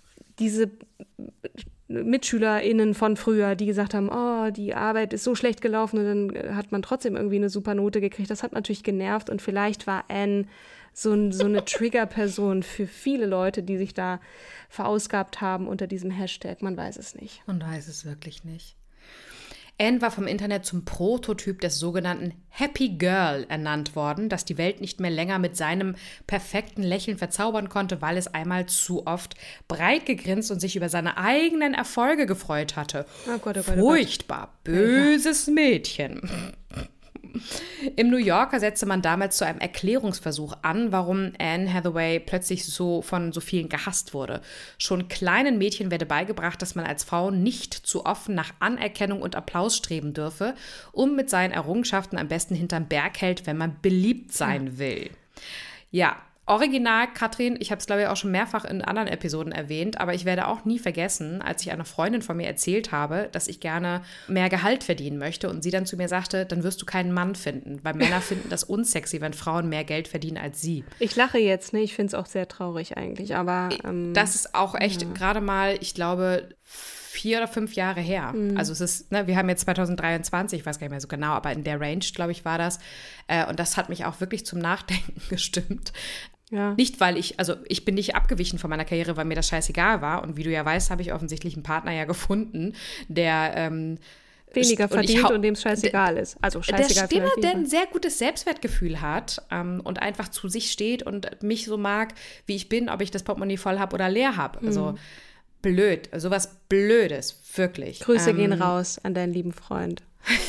MitschülerInnen von früher, die gesagt haben, oh, die Arbeit ist so schlecht gelaufen und dann hat man trotzdem irgendwie eine super Note gekriegt. Das hat natürlich genervt und vielleicht war Anne so eine Trigger-Person für viele Leute, die sich da verausgabt haben unter diesem Hashtag. Man weiß es nicht. Man weiß es wirklich nicht. Anne war vom Internet zum Prototyp des sogenannten Happy Girl ernannt worden, das die Welt nicht mehr länger mit seinem perfekten Lächeln verzaubern konnte, weil es einmal zu oft breit gegrinst und sich über seine eigenen Erfolge gefreut hatte. Oh Gott, oh Gott, furchtbar, böses Mädchen. Im New Yorker setzte man damals zu einem Erklärungsversuch an, warum Anne Hathaway plötzlich so von so vielen gehasst wurde. Schon kleinen Mädchen werde beigebracht, dass man als Frau nicht zu offen nach Anerkennung und Applaus streben dürfe und mit seinen Errungenschaften am besten hinterm Berg hält, wenn man beliebt sein will. Ja, original, Katrin, ich habe es glaube ich auch schon mehrfach in anderen Episoden erwähnt, aber ich werde auch nie vergessen, als ich einer Freundin von mir erzählt habe, dass ich gerne mehr Gehalt verdienen möchte und sie dann zu mir sagte, dann wirst du keinen Mann finden, weil Männer finden das unsexy, wenn Frauen mehr Geld verdienen als sie. Ich lache jetzt, ne? Ich finde es auch sehr traurig eigentlich, aber das ist auch echt gerade mal, ich glaube, 4 oder 5 Jahre her. Also es ist, ne, wir haben jetzt 2023, ich weiß gar nicht mehr so genau, aber in der Range, glaube ich, war das. Und das hat mich auch wirklich zum Nachdenken gestimmt. Ja. Nicht, weil ich bin nicht abgewichen von meiner Karriere, weil mir das scheißegal war. Und wie du ja weißt, habe ich offensichtlich einen Partner ja gefunden, der weniger verdient und dem es scheißegal ist. Also scheißegal. Der ein sehr gutes Selbstwertgefühl hat und einfach zu sich steht und mich so mag, wie ich bin, ob ich das Portemonnaie voll habe oder leer habe. Also blöd, sowas Blödes, wirklich. Grüße gehen raus an deinen lieben Freund.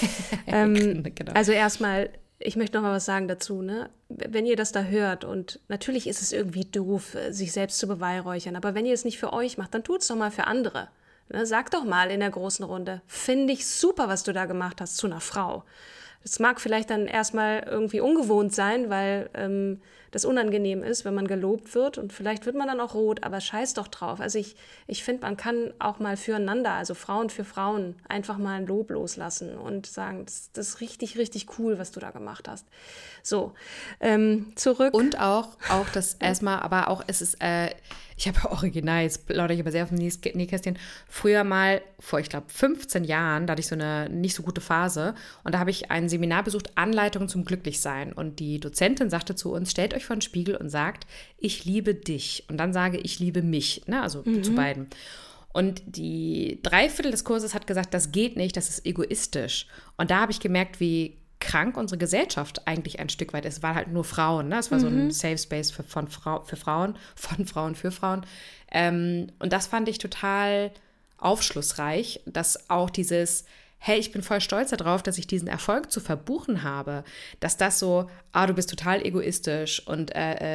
Genau. Also erstmal, ich möchte noch mal was sagen dazu, ne? Wenn ihr das da hört und natürlich ist es irgendwie doof, sich selbst zu beweihräuchern, aber wenn ihr es nicht für euch macht, dann tut es doch mal für andere. Ne? Sag doch mal in der großen Runde, finde ich super, was du da gemacht hast zu einer Frau. Das mag vielleicht dann erstmal irgendwie ungewohnt sein, weil das unangenehm ist, wenn man gelobt wird und vielleicht wird man dann auch rot, aber scheiß doch drauf. Also ich finde, man kann auch mal füreinander, also Frauen für Frauen, einfach mal ein Lob loslassen und sagen, das ist richtig, richtig cool, was du da gemacht hast. So, zurück. Und auch das erstmal, aber auch es ist, ich habe original, jetzt plaudere ich aber sehr auf dem Nähkästchen, früher mal, vor ich glaube 15 Jahren, da hatte ich so eine nicht so gute Phase und da habe ich ein Seminar besucht, Anleitungen zum Glücklichsein und die Dozentin sagte zu uns, stellt euch vor den Spiegel und sagt, ich liebe dich und dann sage ich liebe mich, ne? Also zu beiden. Und die 3/4 des Kurses hat gesagt, das geht nicht, das ist egoistisch. Und da habe ich gemerkt, wie krank unsere Gesellschaft eigentlich ein Stück weit ist. Es war halt nur Frauen, ne? Es war so ein Safe Space für Frauen, von Frauen für Frauen. Und das fand ich total aufschlussreich, dass auch dieses, hey, ich bin voll stolz darauf, dass ich diesen Erfolg zu verbuchen habe, dass das so, du bist total egoistisch und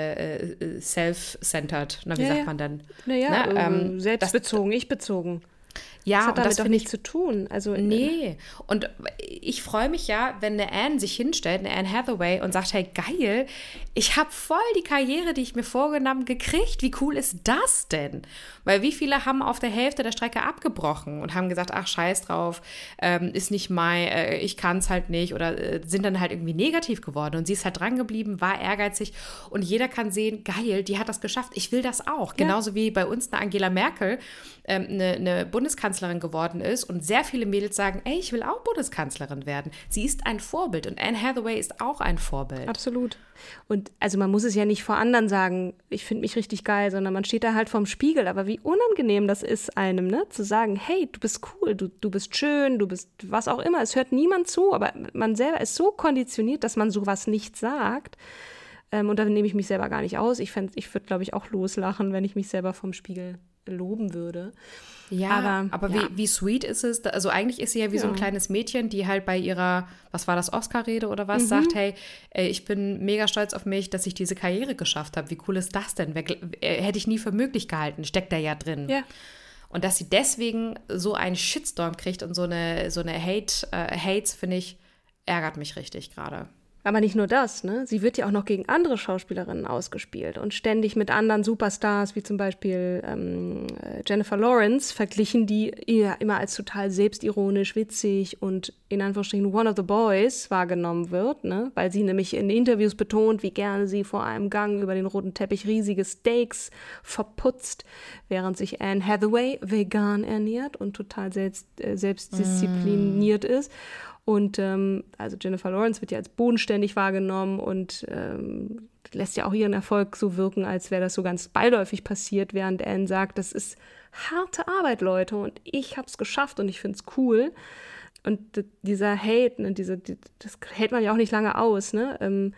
self-centered, na, wie sagt man dann? Naja, selbstbezogen, ich-bezogen. Ja, das hat und damit das doch nichts zu tun. Also, nee. Und ich freue mich ja, wenn eine Anne sich hinstellt, eine Anne Hathaway, und sagt, hey, geil, ich habe voll die Karriere, die ich mir vorgenommen, gekriegt. Wie cool ist das denn? Weil wie viele haben auf der Hälfte der Strecke abgebrochen und haben gesagt, ach, scheiß drauf, ist nicht mein, ich kann es halt nicht oder sind dann halt irgendwie negativ geworden. Und sie ist halt dran geblieben, war ehrgeizig und jeder kann sehen, geil, die hat das geschafft, ich will das auch. Ja. Genauso wie bei uns eine Angela Merkel, eine Bundeskanzlerin geworden ist und sehr viele Mädels sagen, ey, ich will auch Bundeskanzlerin werden. Sie ist ein Vorbild und Anne Hathaway ist auch ein Vorbild. Absolut. Und also man muss es ja nicht vor anderen sagen, ich finde mich richtig geil, sondern man steht da halt vorm Spiegel. Aber wie unangenehm das ist einem, ne, zu sagen, hey, du bist cool, du bist schön, du bist was auch immer. Es hört niemand zu, aber man selber ist so konditioniert, dass man sowas nicht sagt. Und dann nehme ich mich selber gar nicht aus. Ich würde, glaube ich, auch loslachen, wenn ich mich selber vom Spiegel loben würde. Ja, aber ja. Wie sweet ist es? Also eigentlich ist sie ja wie so ein kleines Mädchen, die halt bei ihrer, was war das, Oscar-Rede oder was, sagt, hey, ich bin mega stolz auf mich, dass ich diese Karriere geschafft habe. Wie cool ist das denn? Hätte ich nie für möglich gehalten. Steckt da ja drin. Ja. Und dass sie deswegen so einen Shitstorm kriegt und so eine Hates, finde ich, ärgert mich richtig gerade. Aber nicht nur das, ne? Sie wird ja auch noch gegen andere Schauspielerinnen ausgespielt und ständig mit anderen Superstars, wie zum Beispiel Jennifer Lawrence, verglichen, die ja immer als total selbstironisch, witzig und in Anführungsstrichen one of the boys wahrgenommen wird, ne? Weil sie nämlich in Interviews betont, wie gerne sie vor einem Gang über den roten Teppich riesige Steaks verputzt, während sich Anne Hathaway vegan ernährt und total selbstdiszipliniert ist. Und also Jennifer Lawrence wird ja als bodenständig wahrgenommen und lässt ja auch ihren Erfolg so wirken, als wäre das so ganz beiläufig passiert, während Anne sagt, das ist harte Arbeit, Leute, und ich habe es geschafft und ich finde es cool. Und dieser Hate, ne, das hält man ja auch nicht lange aus, ne?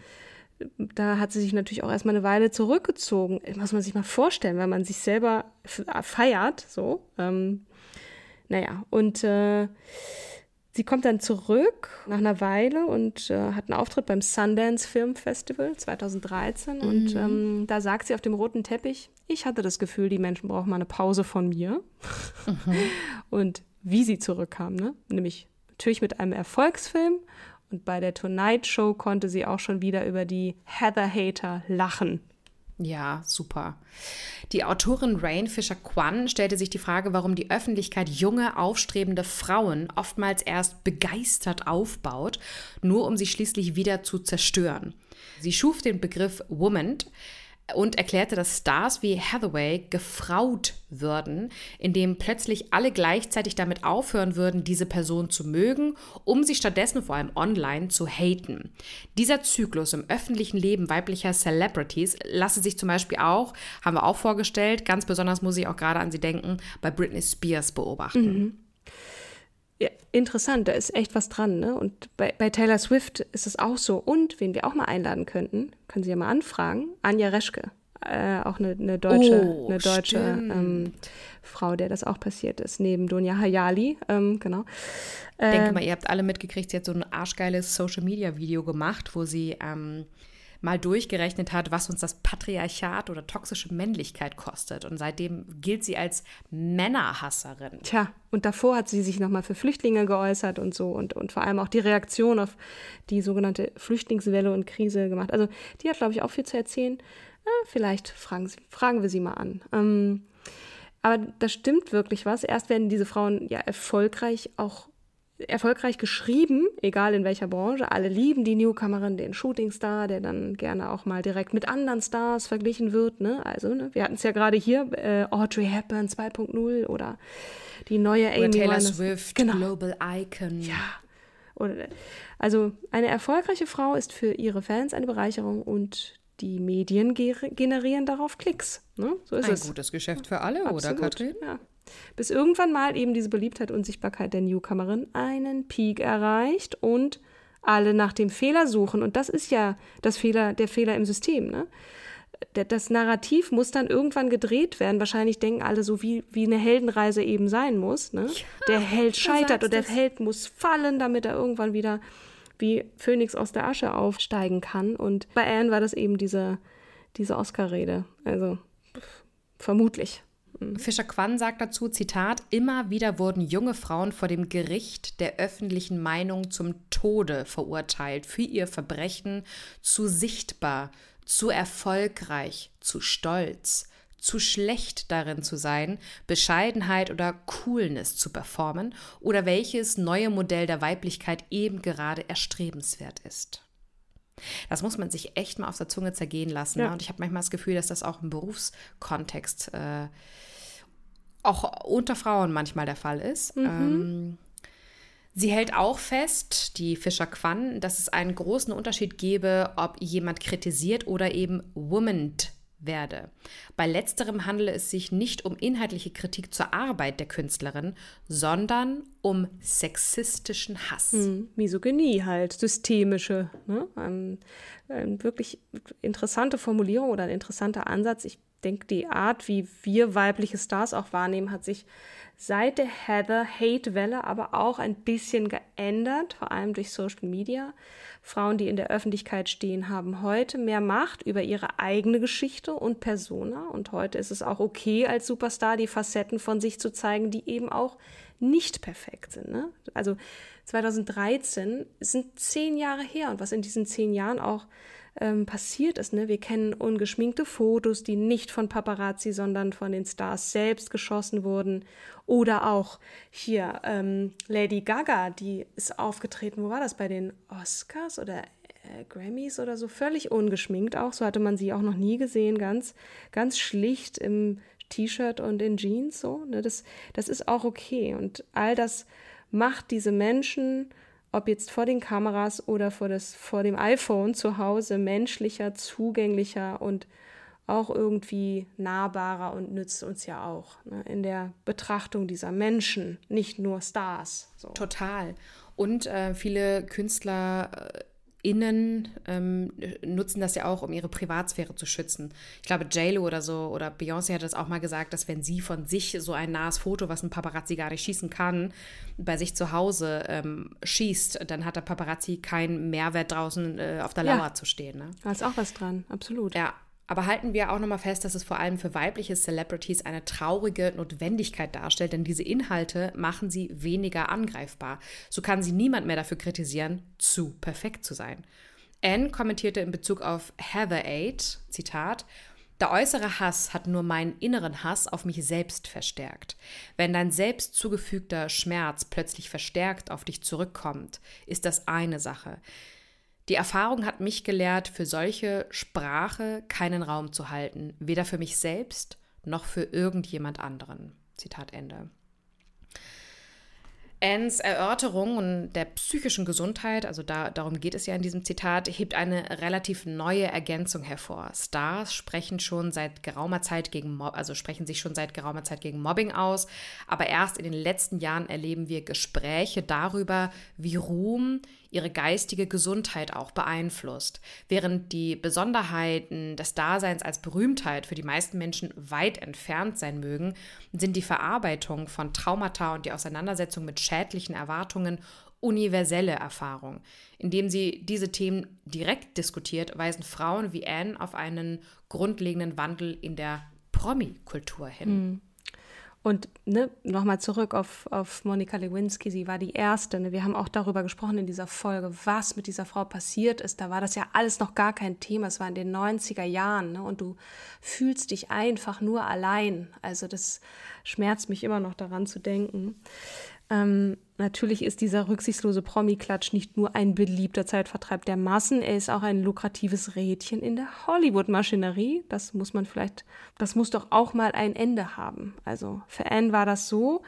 Da hat sie sich natürlich auch erstmal eine Weile zurückgezogen. Muss man sich mal vorstellen, weil man sich selber feiert, so. Naja, und Sie kommt dann zurück nach einer Weile und hat einen Auftritt beim Sundance Film Festival 2013. Und da sagt sie auf dem roten Teppich, ich hatte das Gefühl, die Menschen brauchen mal eine Pause von mir. Und wie sie zurückkam, ne? Nämlich natürlich mit einem Erfolgsfilm. Und bei der Tonight Show konnte sie auch schon wieder über die Heather-Hater lachen. Ja, super. Die Autorin Rain Fisher-Kwan stellte sich die Frage, warum die Öffentlichkeit junge, aufstrebende Frauen oftmals erst begeistert aufbaut, nur um sie schließlich wieder zu zerstören. Sie schuf den Begriff Woman und erklärte, dass Stars wie Hathaway gefraut würden, indem plötzlich alle gleichzeitig damit aufhören würden, diese Person zu mögen, um sie stattdessen vor allem online zu haten. Dieser Zyklus im öffentlichen Leben weiblicher Celebrities lasse sich zum Beispiel auch, haben wir auch vorgestellt, ganz besonders muss ich auch gerade an sie denken, bei Britney Spears beobachten. Ja, interessant, da ist echt was dran, ne? Und bei Taylor Swift ist es auch so. Und wen wir auch mal einladen könnten, können Sie ja mal anfragen, Anja Reschke. Auch eine deutsche Frau, der das auch passiert ist, neben Dunja Hayali, genau. Ich denke mal, ihr habt alle mitgekriegt, sie hat so ein arschgeiles Social-Media-Video gemacht, wo sie mal durchgerechnet hat, was uns das Patriarchat oder toxische Männlichkeit kostet. Und seitdem gilt sie als Männerhasserin. Tja, und davor hat sie sich nochmal für Flüchtlinge geäußert und so und vor allem auch die Reaktion auf die sogenannte Flüchtlingswelle und Krise gemacht. Also die hat, glaube ich, auch viel zu erzählen. Vielleicht fragen wir sie mal an. Aber da stimmt wirklich was. Erst werden diese Frauen ja erfolgreich geschrieben, egal in welcher Branche. Alle lieben die Newcomerin, den Shootingstar, der dann gerne auch mal direkt mit anderen Stars verglichen wird. Ne? Also, wir hatten es ja gerade hier, Audrey Hepburn 2.0 oder die neue Amy oder Taylor Winehouse. Swift, genau. Global Icon. Ja. Also eine erfolgreiche Frau ist für ihre Fans eine Bereicherung und die Medien generieren darauf Klicks. Ne? So ist es. Ein gutes Geschäft für alle, Absolut. oder Katrin? Ja. Bis irgendwann mal eben diese Beliebtheit und Sichtbarkeit der Newcomerin einen Peak erreicht und alle nach dem Fehler suchen. Und das ist ja der Fehler im System. Ne? Das Narrativ muss dann irgendwann gedreht werden. Wahrscheinlich denken alle so, wie eine Heldenreise eben sein muss. Ne? Ja, der Held scheitert und der Held muss fallen, damit er irgendwann wieder wie Phönix aus der Asche aufsteigen kann. Und bei Anne war das eben diese Oscar-Rede. Also vermutlich. Fisher-Kwan sagt dazu, Zitat, immer wieder wurden junge Frauen vor dem Gericht der öffentlichen Meinung zum Tode verurteilt, für ihr Verbrechen zu sichtbar, zu erfolgreich, zu stolz, zu schlecht darin zu sein, Bescheidenheit oder Coolness zu performen oder welches neue Modell der Weiblichkeit eben gerade erstrebenswert ist. Das muss man sich echt mal auf der Zunge zergehen lassen. Ja. Ne? Und ich habe manchmal das Gefühl, dass das auch im Berufskontext auch unter Frauen manchmal der Fall ist. Sie hält auch fest, die Fisher-Kwan, dass es einen großen Unterschied gebe, ob jemand kritisiert oder eben womaned werde. Bei letzterem handele es sich nicht um inhaltliche Kritik zur Arbeit der Künstlerin, sondern um sexistischen Hass. Misogynie halt, systemische. Ne? Wirklich interessante Formulierung oder ein interessanter Ansatz. Ich denke, die Art, wie wir weibliche Stars auch wahrnehmen, hat sich seit der Heather-Hate-Welle aber auch ein bisschen geändert, vor allem durch Social Media. Frauen, die in der Öffentlichkeit stehen, haben heute mehr Macht über ihre eigene Geschichte und Persona. Und heute ist es auch okay, als Superstar die Facetten von sich zu zeigen, die eben auch nicht perfekt sind. Ne? Also 2013 sind 10 Jahre her und was in diesen 10 Jahren auch passiert ist. Ne? Wir kennen ungeschminkte Fotos, die nicht von Paparazzi, sondern von den Stars selbst geschossen wurden. Oder auch hier Lady Gaga, die ist aufgetreten, wo war das, bei den Oscars oder Grammys oder so, völlig ungeschminkt auch. So hatte man sie auch noch nie gesehen, ganz, ganz schlicht im T-Shirt und in Jeans. So, ne? Das ist auch okay. Und all das macht diese Menschen, ob jetzt vor den Kameras oder vor dem iPhone zu Hause, menschlicher, zugänglicher und auch irgendwie nahbarer und nützt uns ja auch, ne, in der Betrachtung dieser Menschen, nicht nur Stars. So. Total. Und viele Künstler nutzen das ja auch, um ihre Privatsphäre zu schützen. Ich glaube, J.Lo oder so oder Beyoncé hat das auch mal gesagt, dass wenn sie von sich so ein nahes Foto, was ein Paparazzi gar nicht schießen kann, bei sich zu Hause schießt, dann hat der Paparazzi keinen Mehrwert draußen auf der Lauer zu stehen. Ne? Da ist auch was dran, absolut. Ja. Aber halten wir auch nochmal fest, dass es vor allem für weibliche Celebrities eine traurige Notwendigkeit darstellt, denn diese Inhalte machen sie weniger angreifbar. So kann sie niemand mehr dafür kritisieren, zu perfekt zu sein. Anne kommentierte in Bezug auf Heather Aid, Zitat, der äußere Hass hat nur meinen inneren Hass auf mich selbst verstärkt. Wenn dein selbst zugefügter Schmerz plötzlich verstärkt auf dich zurückkommt, ist das eine Sache. Die Erfahrung hat mich gelehrt, für solche Sprache keinen Raum zu halten, weder für mich selbst noch für irgendjemand anderen. Zitat Ende. Annes Erörterung und der psychischen Gesundheit, also darum geht es ja in diesem Zitat, hebt eine relativ neue Ergänzung hervor. Stars sprechen sich schon seit geraumer Zeit gegen Mobbing aus, aber erst in den letzten Jahren erleben wir Gespräche darüber, wie Ruhm ihre geistige Gesundheit auch beeinflusst. Während die Besonderheiten des Daseins als Berühmtheit für die meisten Menschen weit entfernt sein mögen, sind die Verarbeitung von Traumata und die Auseinandersetzung mit schädlichen Erwartungen universelle Erfahrungen. Indem sie diese Themen direkt diskutiert, weisen Frauen wie Anne auf einen grundlegenden Wandel in der Promi-Kultur hin. Und nochmal zurück auf Monica Lewinsky, sie war die Erste. Wir haben auch darüber gesprochen in dieser Folge, was mit dieser Frau passiert ist. Da war das ja alles noch gar kein Thema. Es war in den 90er Jahren und du fühlst dich einfach nur allein. Also das schmerzt mich immer noch daran zu denken. Natürlich ist dieser rücksichtslose Promi-Klatsch nicht nur ein beliebter Zeitvertreib der Massen, er ist auch ein lukratives Rädchen in der Hollywood-Maschinerie. Das muss doch auch mal ein Ende haben. Also für Anne war das so.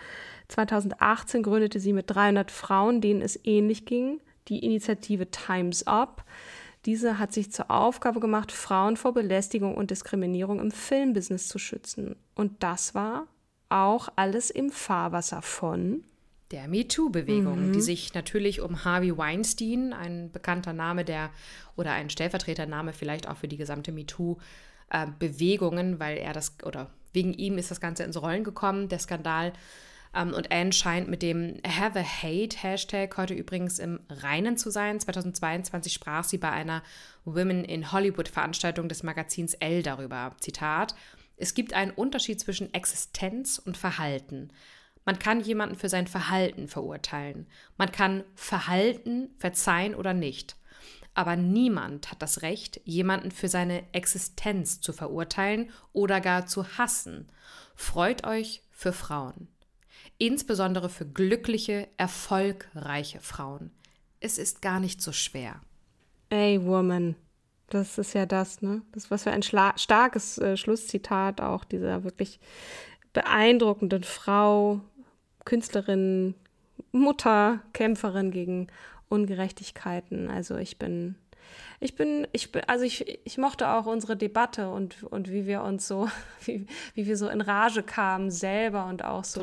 2018 gründete sie mit 300 Frauen, denen es ähnlich ging, die Initiative Time's Up. Diese hat sich zur Aufgabe gemacht, Frauen vor Belästigung und Diskriminierung im Filmbusiness zu schützen. Und das war auch alles im Fahrwasser von der MeToo-Bewegung, die sich natürlich um Harvey Weinstein, ein bekannter Name oder ein Stellvertretername vielleicht auch für die gesamte MeToo-Bewegungen, weil wegen ihm ist das Ganze ins Rollen gekommen, der Skandal. Und Anne scheint mit dem Have a Hate Hashtag heute übrigens im Reinen zu sein. 2022 sprach sie bei einer Women in Hollywood Veranstaltung des Magazins Elle darüber. Zitat: Es gibt einen Unterschied zwischen Existenz und Verhalten. Man kann jemanden für sein Verhalten verurteilen. Man kann Verhalten verzeihen oder nicht. Aber niemand hat das Recht, jemanden für seine Existenz zu verurteilen oder gar zu hassen. Freut euch für Frauen. Insbesondere für glückliche, erfolgreiche Frauen. Es ist gar nicht so schwer. Ey, Woman. Das ist ja das, ne? Das was für ein starkes Schlusszitat auch dieser wirklich beeindruckenden Frau, Künstlerin, Mutter, Kämpferin gegen Ungerechtigkeiten. Also ich mochte auch unsere Debatte und wie wir uns so, wie wir so in Rage kamen selber und auch so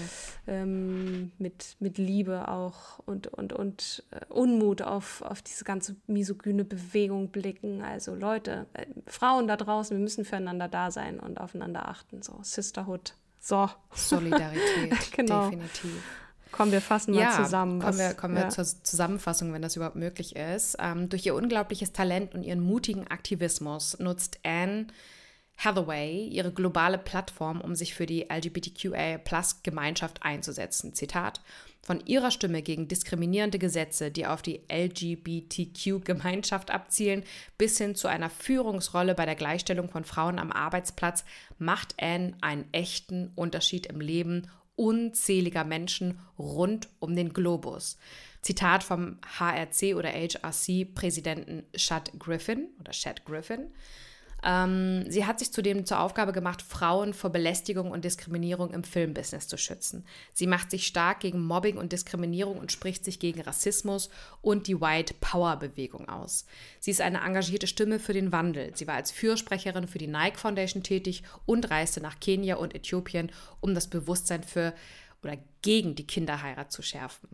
mit Liebe auch und Unmut auf diese ganze misogyne Bewegung blicken. Also Leute, Frauen da draußen, wir müssen füreinander da sein und aufeinander achten. So Sisterhood. So. Solidarität, genau. Definitiv. Komm, wir fassen mal zusammen. Kommen wir zur Zusammenfassung, wenn das überhaupt möglich ist. Durch ihr unglaubliches Talent und ihren mutigen Aktivismus nutzt Anne Hathaway ihre globale Plattform, um sich für die LGBTQIA+-Gemeinschaft einzusetzen. Zitat: Von ihrer Stimme gegen diskriminierende Gesetze, die auf die LGBTQ-Gemeinschaft abzielen, bis hin zu einer Führungsrolle bei der Gleichstellung von Frauen am Arbeitsplatz, macht Anne einen echten Unterschied im Leben unzähliger Menschen rund um den Globus. Zitat vom HRC oder HRC-Präsidenten Chad Griffin. Sie hat sich zudem zur Aufgabe gemacht, Frauen vor Belästigung und Diskriminierung im Filmbusiness zu schützen. Sie macht sich stark gegen Mobbing und Diskriminierung und spricht sich gegen Rassismus und die White Power-Bewegung aus. Sie ist eine engagierte Stimme für den Wandel. Sie war als Fürsprecherin für die Nike Foundation tätig und reiste nach Kenia und Äthiopien, um das Bewusstsein für oder gegen die Kinderheirat zu schärfen.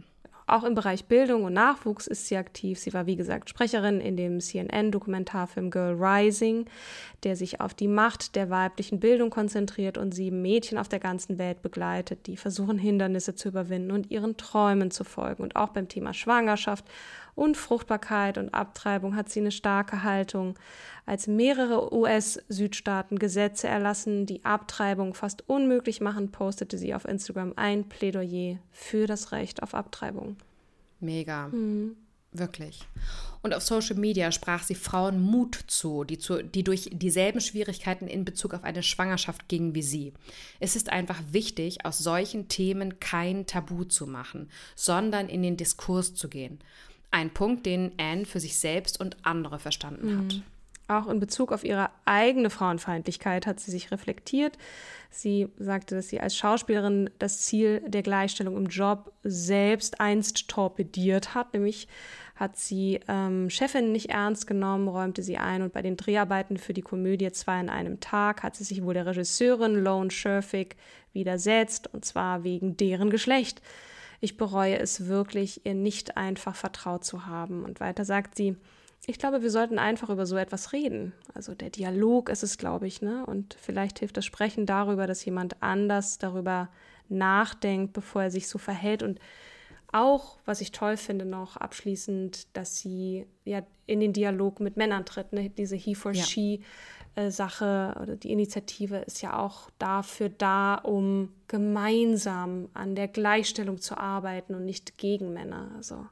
auch im Bereich Bildung und Nachwuchs ist sie aktiv. Sie war, wie gesagt, Sprecherin in dem CNN-Dokumentarfilm Girl Rising, der sich auf die Macht der weiblichen Bildung konzentriert und 7 Mädchen auf der ganzen Welt begleitet, die versuchen, Hindernisse zu überwinden und ihren Träumen zu folgen. Und auch beim Thema Schwangerschaft und Fruchtbarkeit und Abtreibung hat sie eine starke Haltung. Als mehrere US-Südstaaten Gesetze erlassen, die Abtreibung fast unmöglich machen, postete sie auf Instagram ein Plädoyer für das Recht auf Abtreibung. Mega. Wirklich. Und auf Social Media sprach sie Frauen Mut zu, die durch dieselben Schwierigkeiten in Bezug auf eine Schwangerschaft gingen wie sie. Es ist einfach wichtig, aus solchen Themen kein Tabu zu machen, sondern in den Diskurs zu gehen. Ein Punkt, den Anne für sich selbst und andere verstanden hat. Auch in Bezug auf ihre eigene Frauenfeindlichkeit hat sie sich reflektiert. Sie sagte, dass sie als Schauspielerin das Ziel der Gleichstellung im Job selbst einst torpediert hat. Nämlich hat sie Chefin nicht ernst genommen, räumte sie ein. Und bei den Dreharbeiten für die Komödie 2 in einem Tag hat sie sich wohl der Regisseurin Lone Scherfig widersetzt. Und zwar wegen deren Geschlecht. Ich bereue es wirklich, ihr nicht einfach vertraut zu haben. Und weiter sagt sie, ich glaube, wir sollten einfach über so etwas reden. Also der Dialog ist es, glaube ich, ne? Und vielleicht hilft das Sprechen darüber, dass jemand anders darüber nachdenkt, bevor er sich so verhält. Und auch, was ich toll finde noch abschließend, dass sie ja in den Dialog mit Männern tritt. Ne? Diese He-for-She-Sache oder die Initiative ist ja auch dafür da, um gemeinsam an der Gleichstellung zu arbeiten und nicht gegen Männer. Also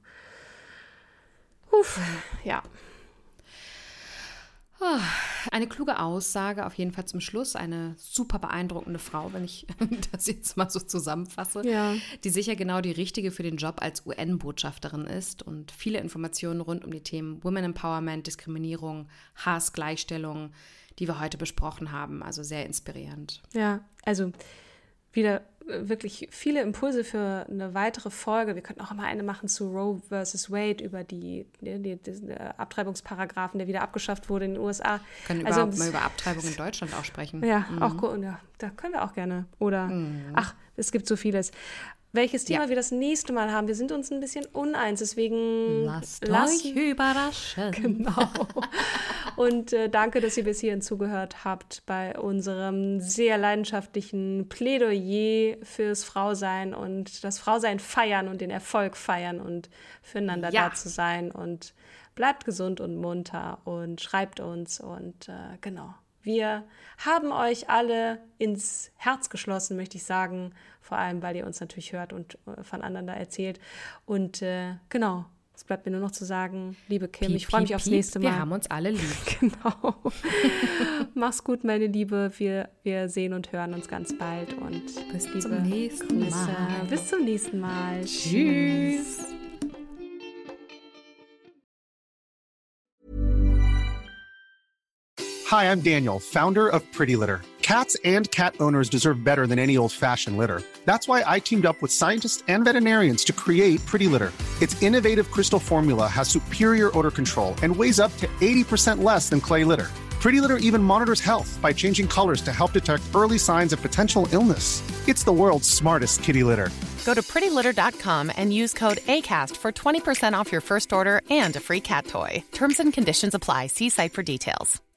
ja. Eine kluge Aussage auf jeden Fall zum Schluss. Eine super beeindruckende Frau, wenn ich das jetzt mal so zusammenfasse, die sicher genau die richtige für den Job als UN-Botschafterin ist und viele Informationen rund um die Themen Women Empowerment, Diskriminierung, Hass, Gleichstellung, die wir heute besprochen haben. Also sehr inspirierend. Ja, also wieder wirklich viele Impulse für eine weitere Folge. Wir könnten auch mal eine machen zu Roe versus Wade über die Abtreibungsparagraphen, der wieder abgeschafft wurde in den USA. Wir können überhaupt mal über Abtreibung in Deutschland auch sprechen. Ja, da können wir auch gerne. Oder, es gibt so vieles. Welches Thema wir das nächste Mal haben. Wir sind uns ein bisschen uneins, deswegen lasst euch überraschen. Genau. Und danke, dass ihr bis hierhin zugehört habt bei unserem sehr leidenschaftlichen Plädoyer fürs Frausein und das Frausein feiern und den Erfolg feiern und füreinander da zu sein. Und bleibt gesund und munter und schreibt uns und genau. Wir haben euch alle ins Herz geschlossen, möchte ich sagen, vor allem, weil ihr uns natürlich hört und von anderen da erzählt. Und genau, es bleibt mir nur noch zu sagen, liebe Kim, ich freue mich aufs nächste Mal. Wir haben uns alle lieb. Genau. Mach's gut, meine Liebe. Wir sehen und hören uns ganz bald. Und bis zum nächsten Mal. Bis zum nächsten Mal. Tschüss. Hi, I'm Daniel, founder of Pretty Litter. Cats and cat owners deserve better than any old-fashioned litter. That's why I teamed up with scientists and veterinarians to create Pretty Litter. Its innovative crystal formula has superior odor control and weighs up to 80% less than clay litter. Pretty Litter even monitors health by changing colors to help detect early signs of potential illness. It's the world's smartest kitty litter. Go to prettylitter.com and use code ACAST for 20% off your first order and a free cat toy. Terms and conditions apply. See site for details.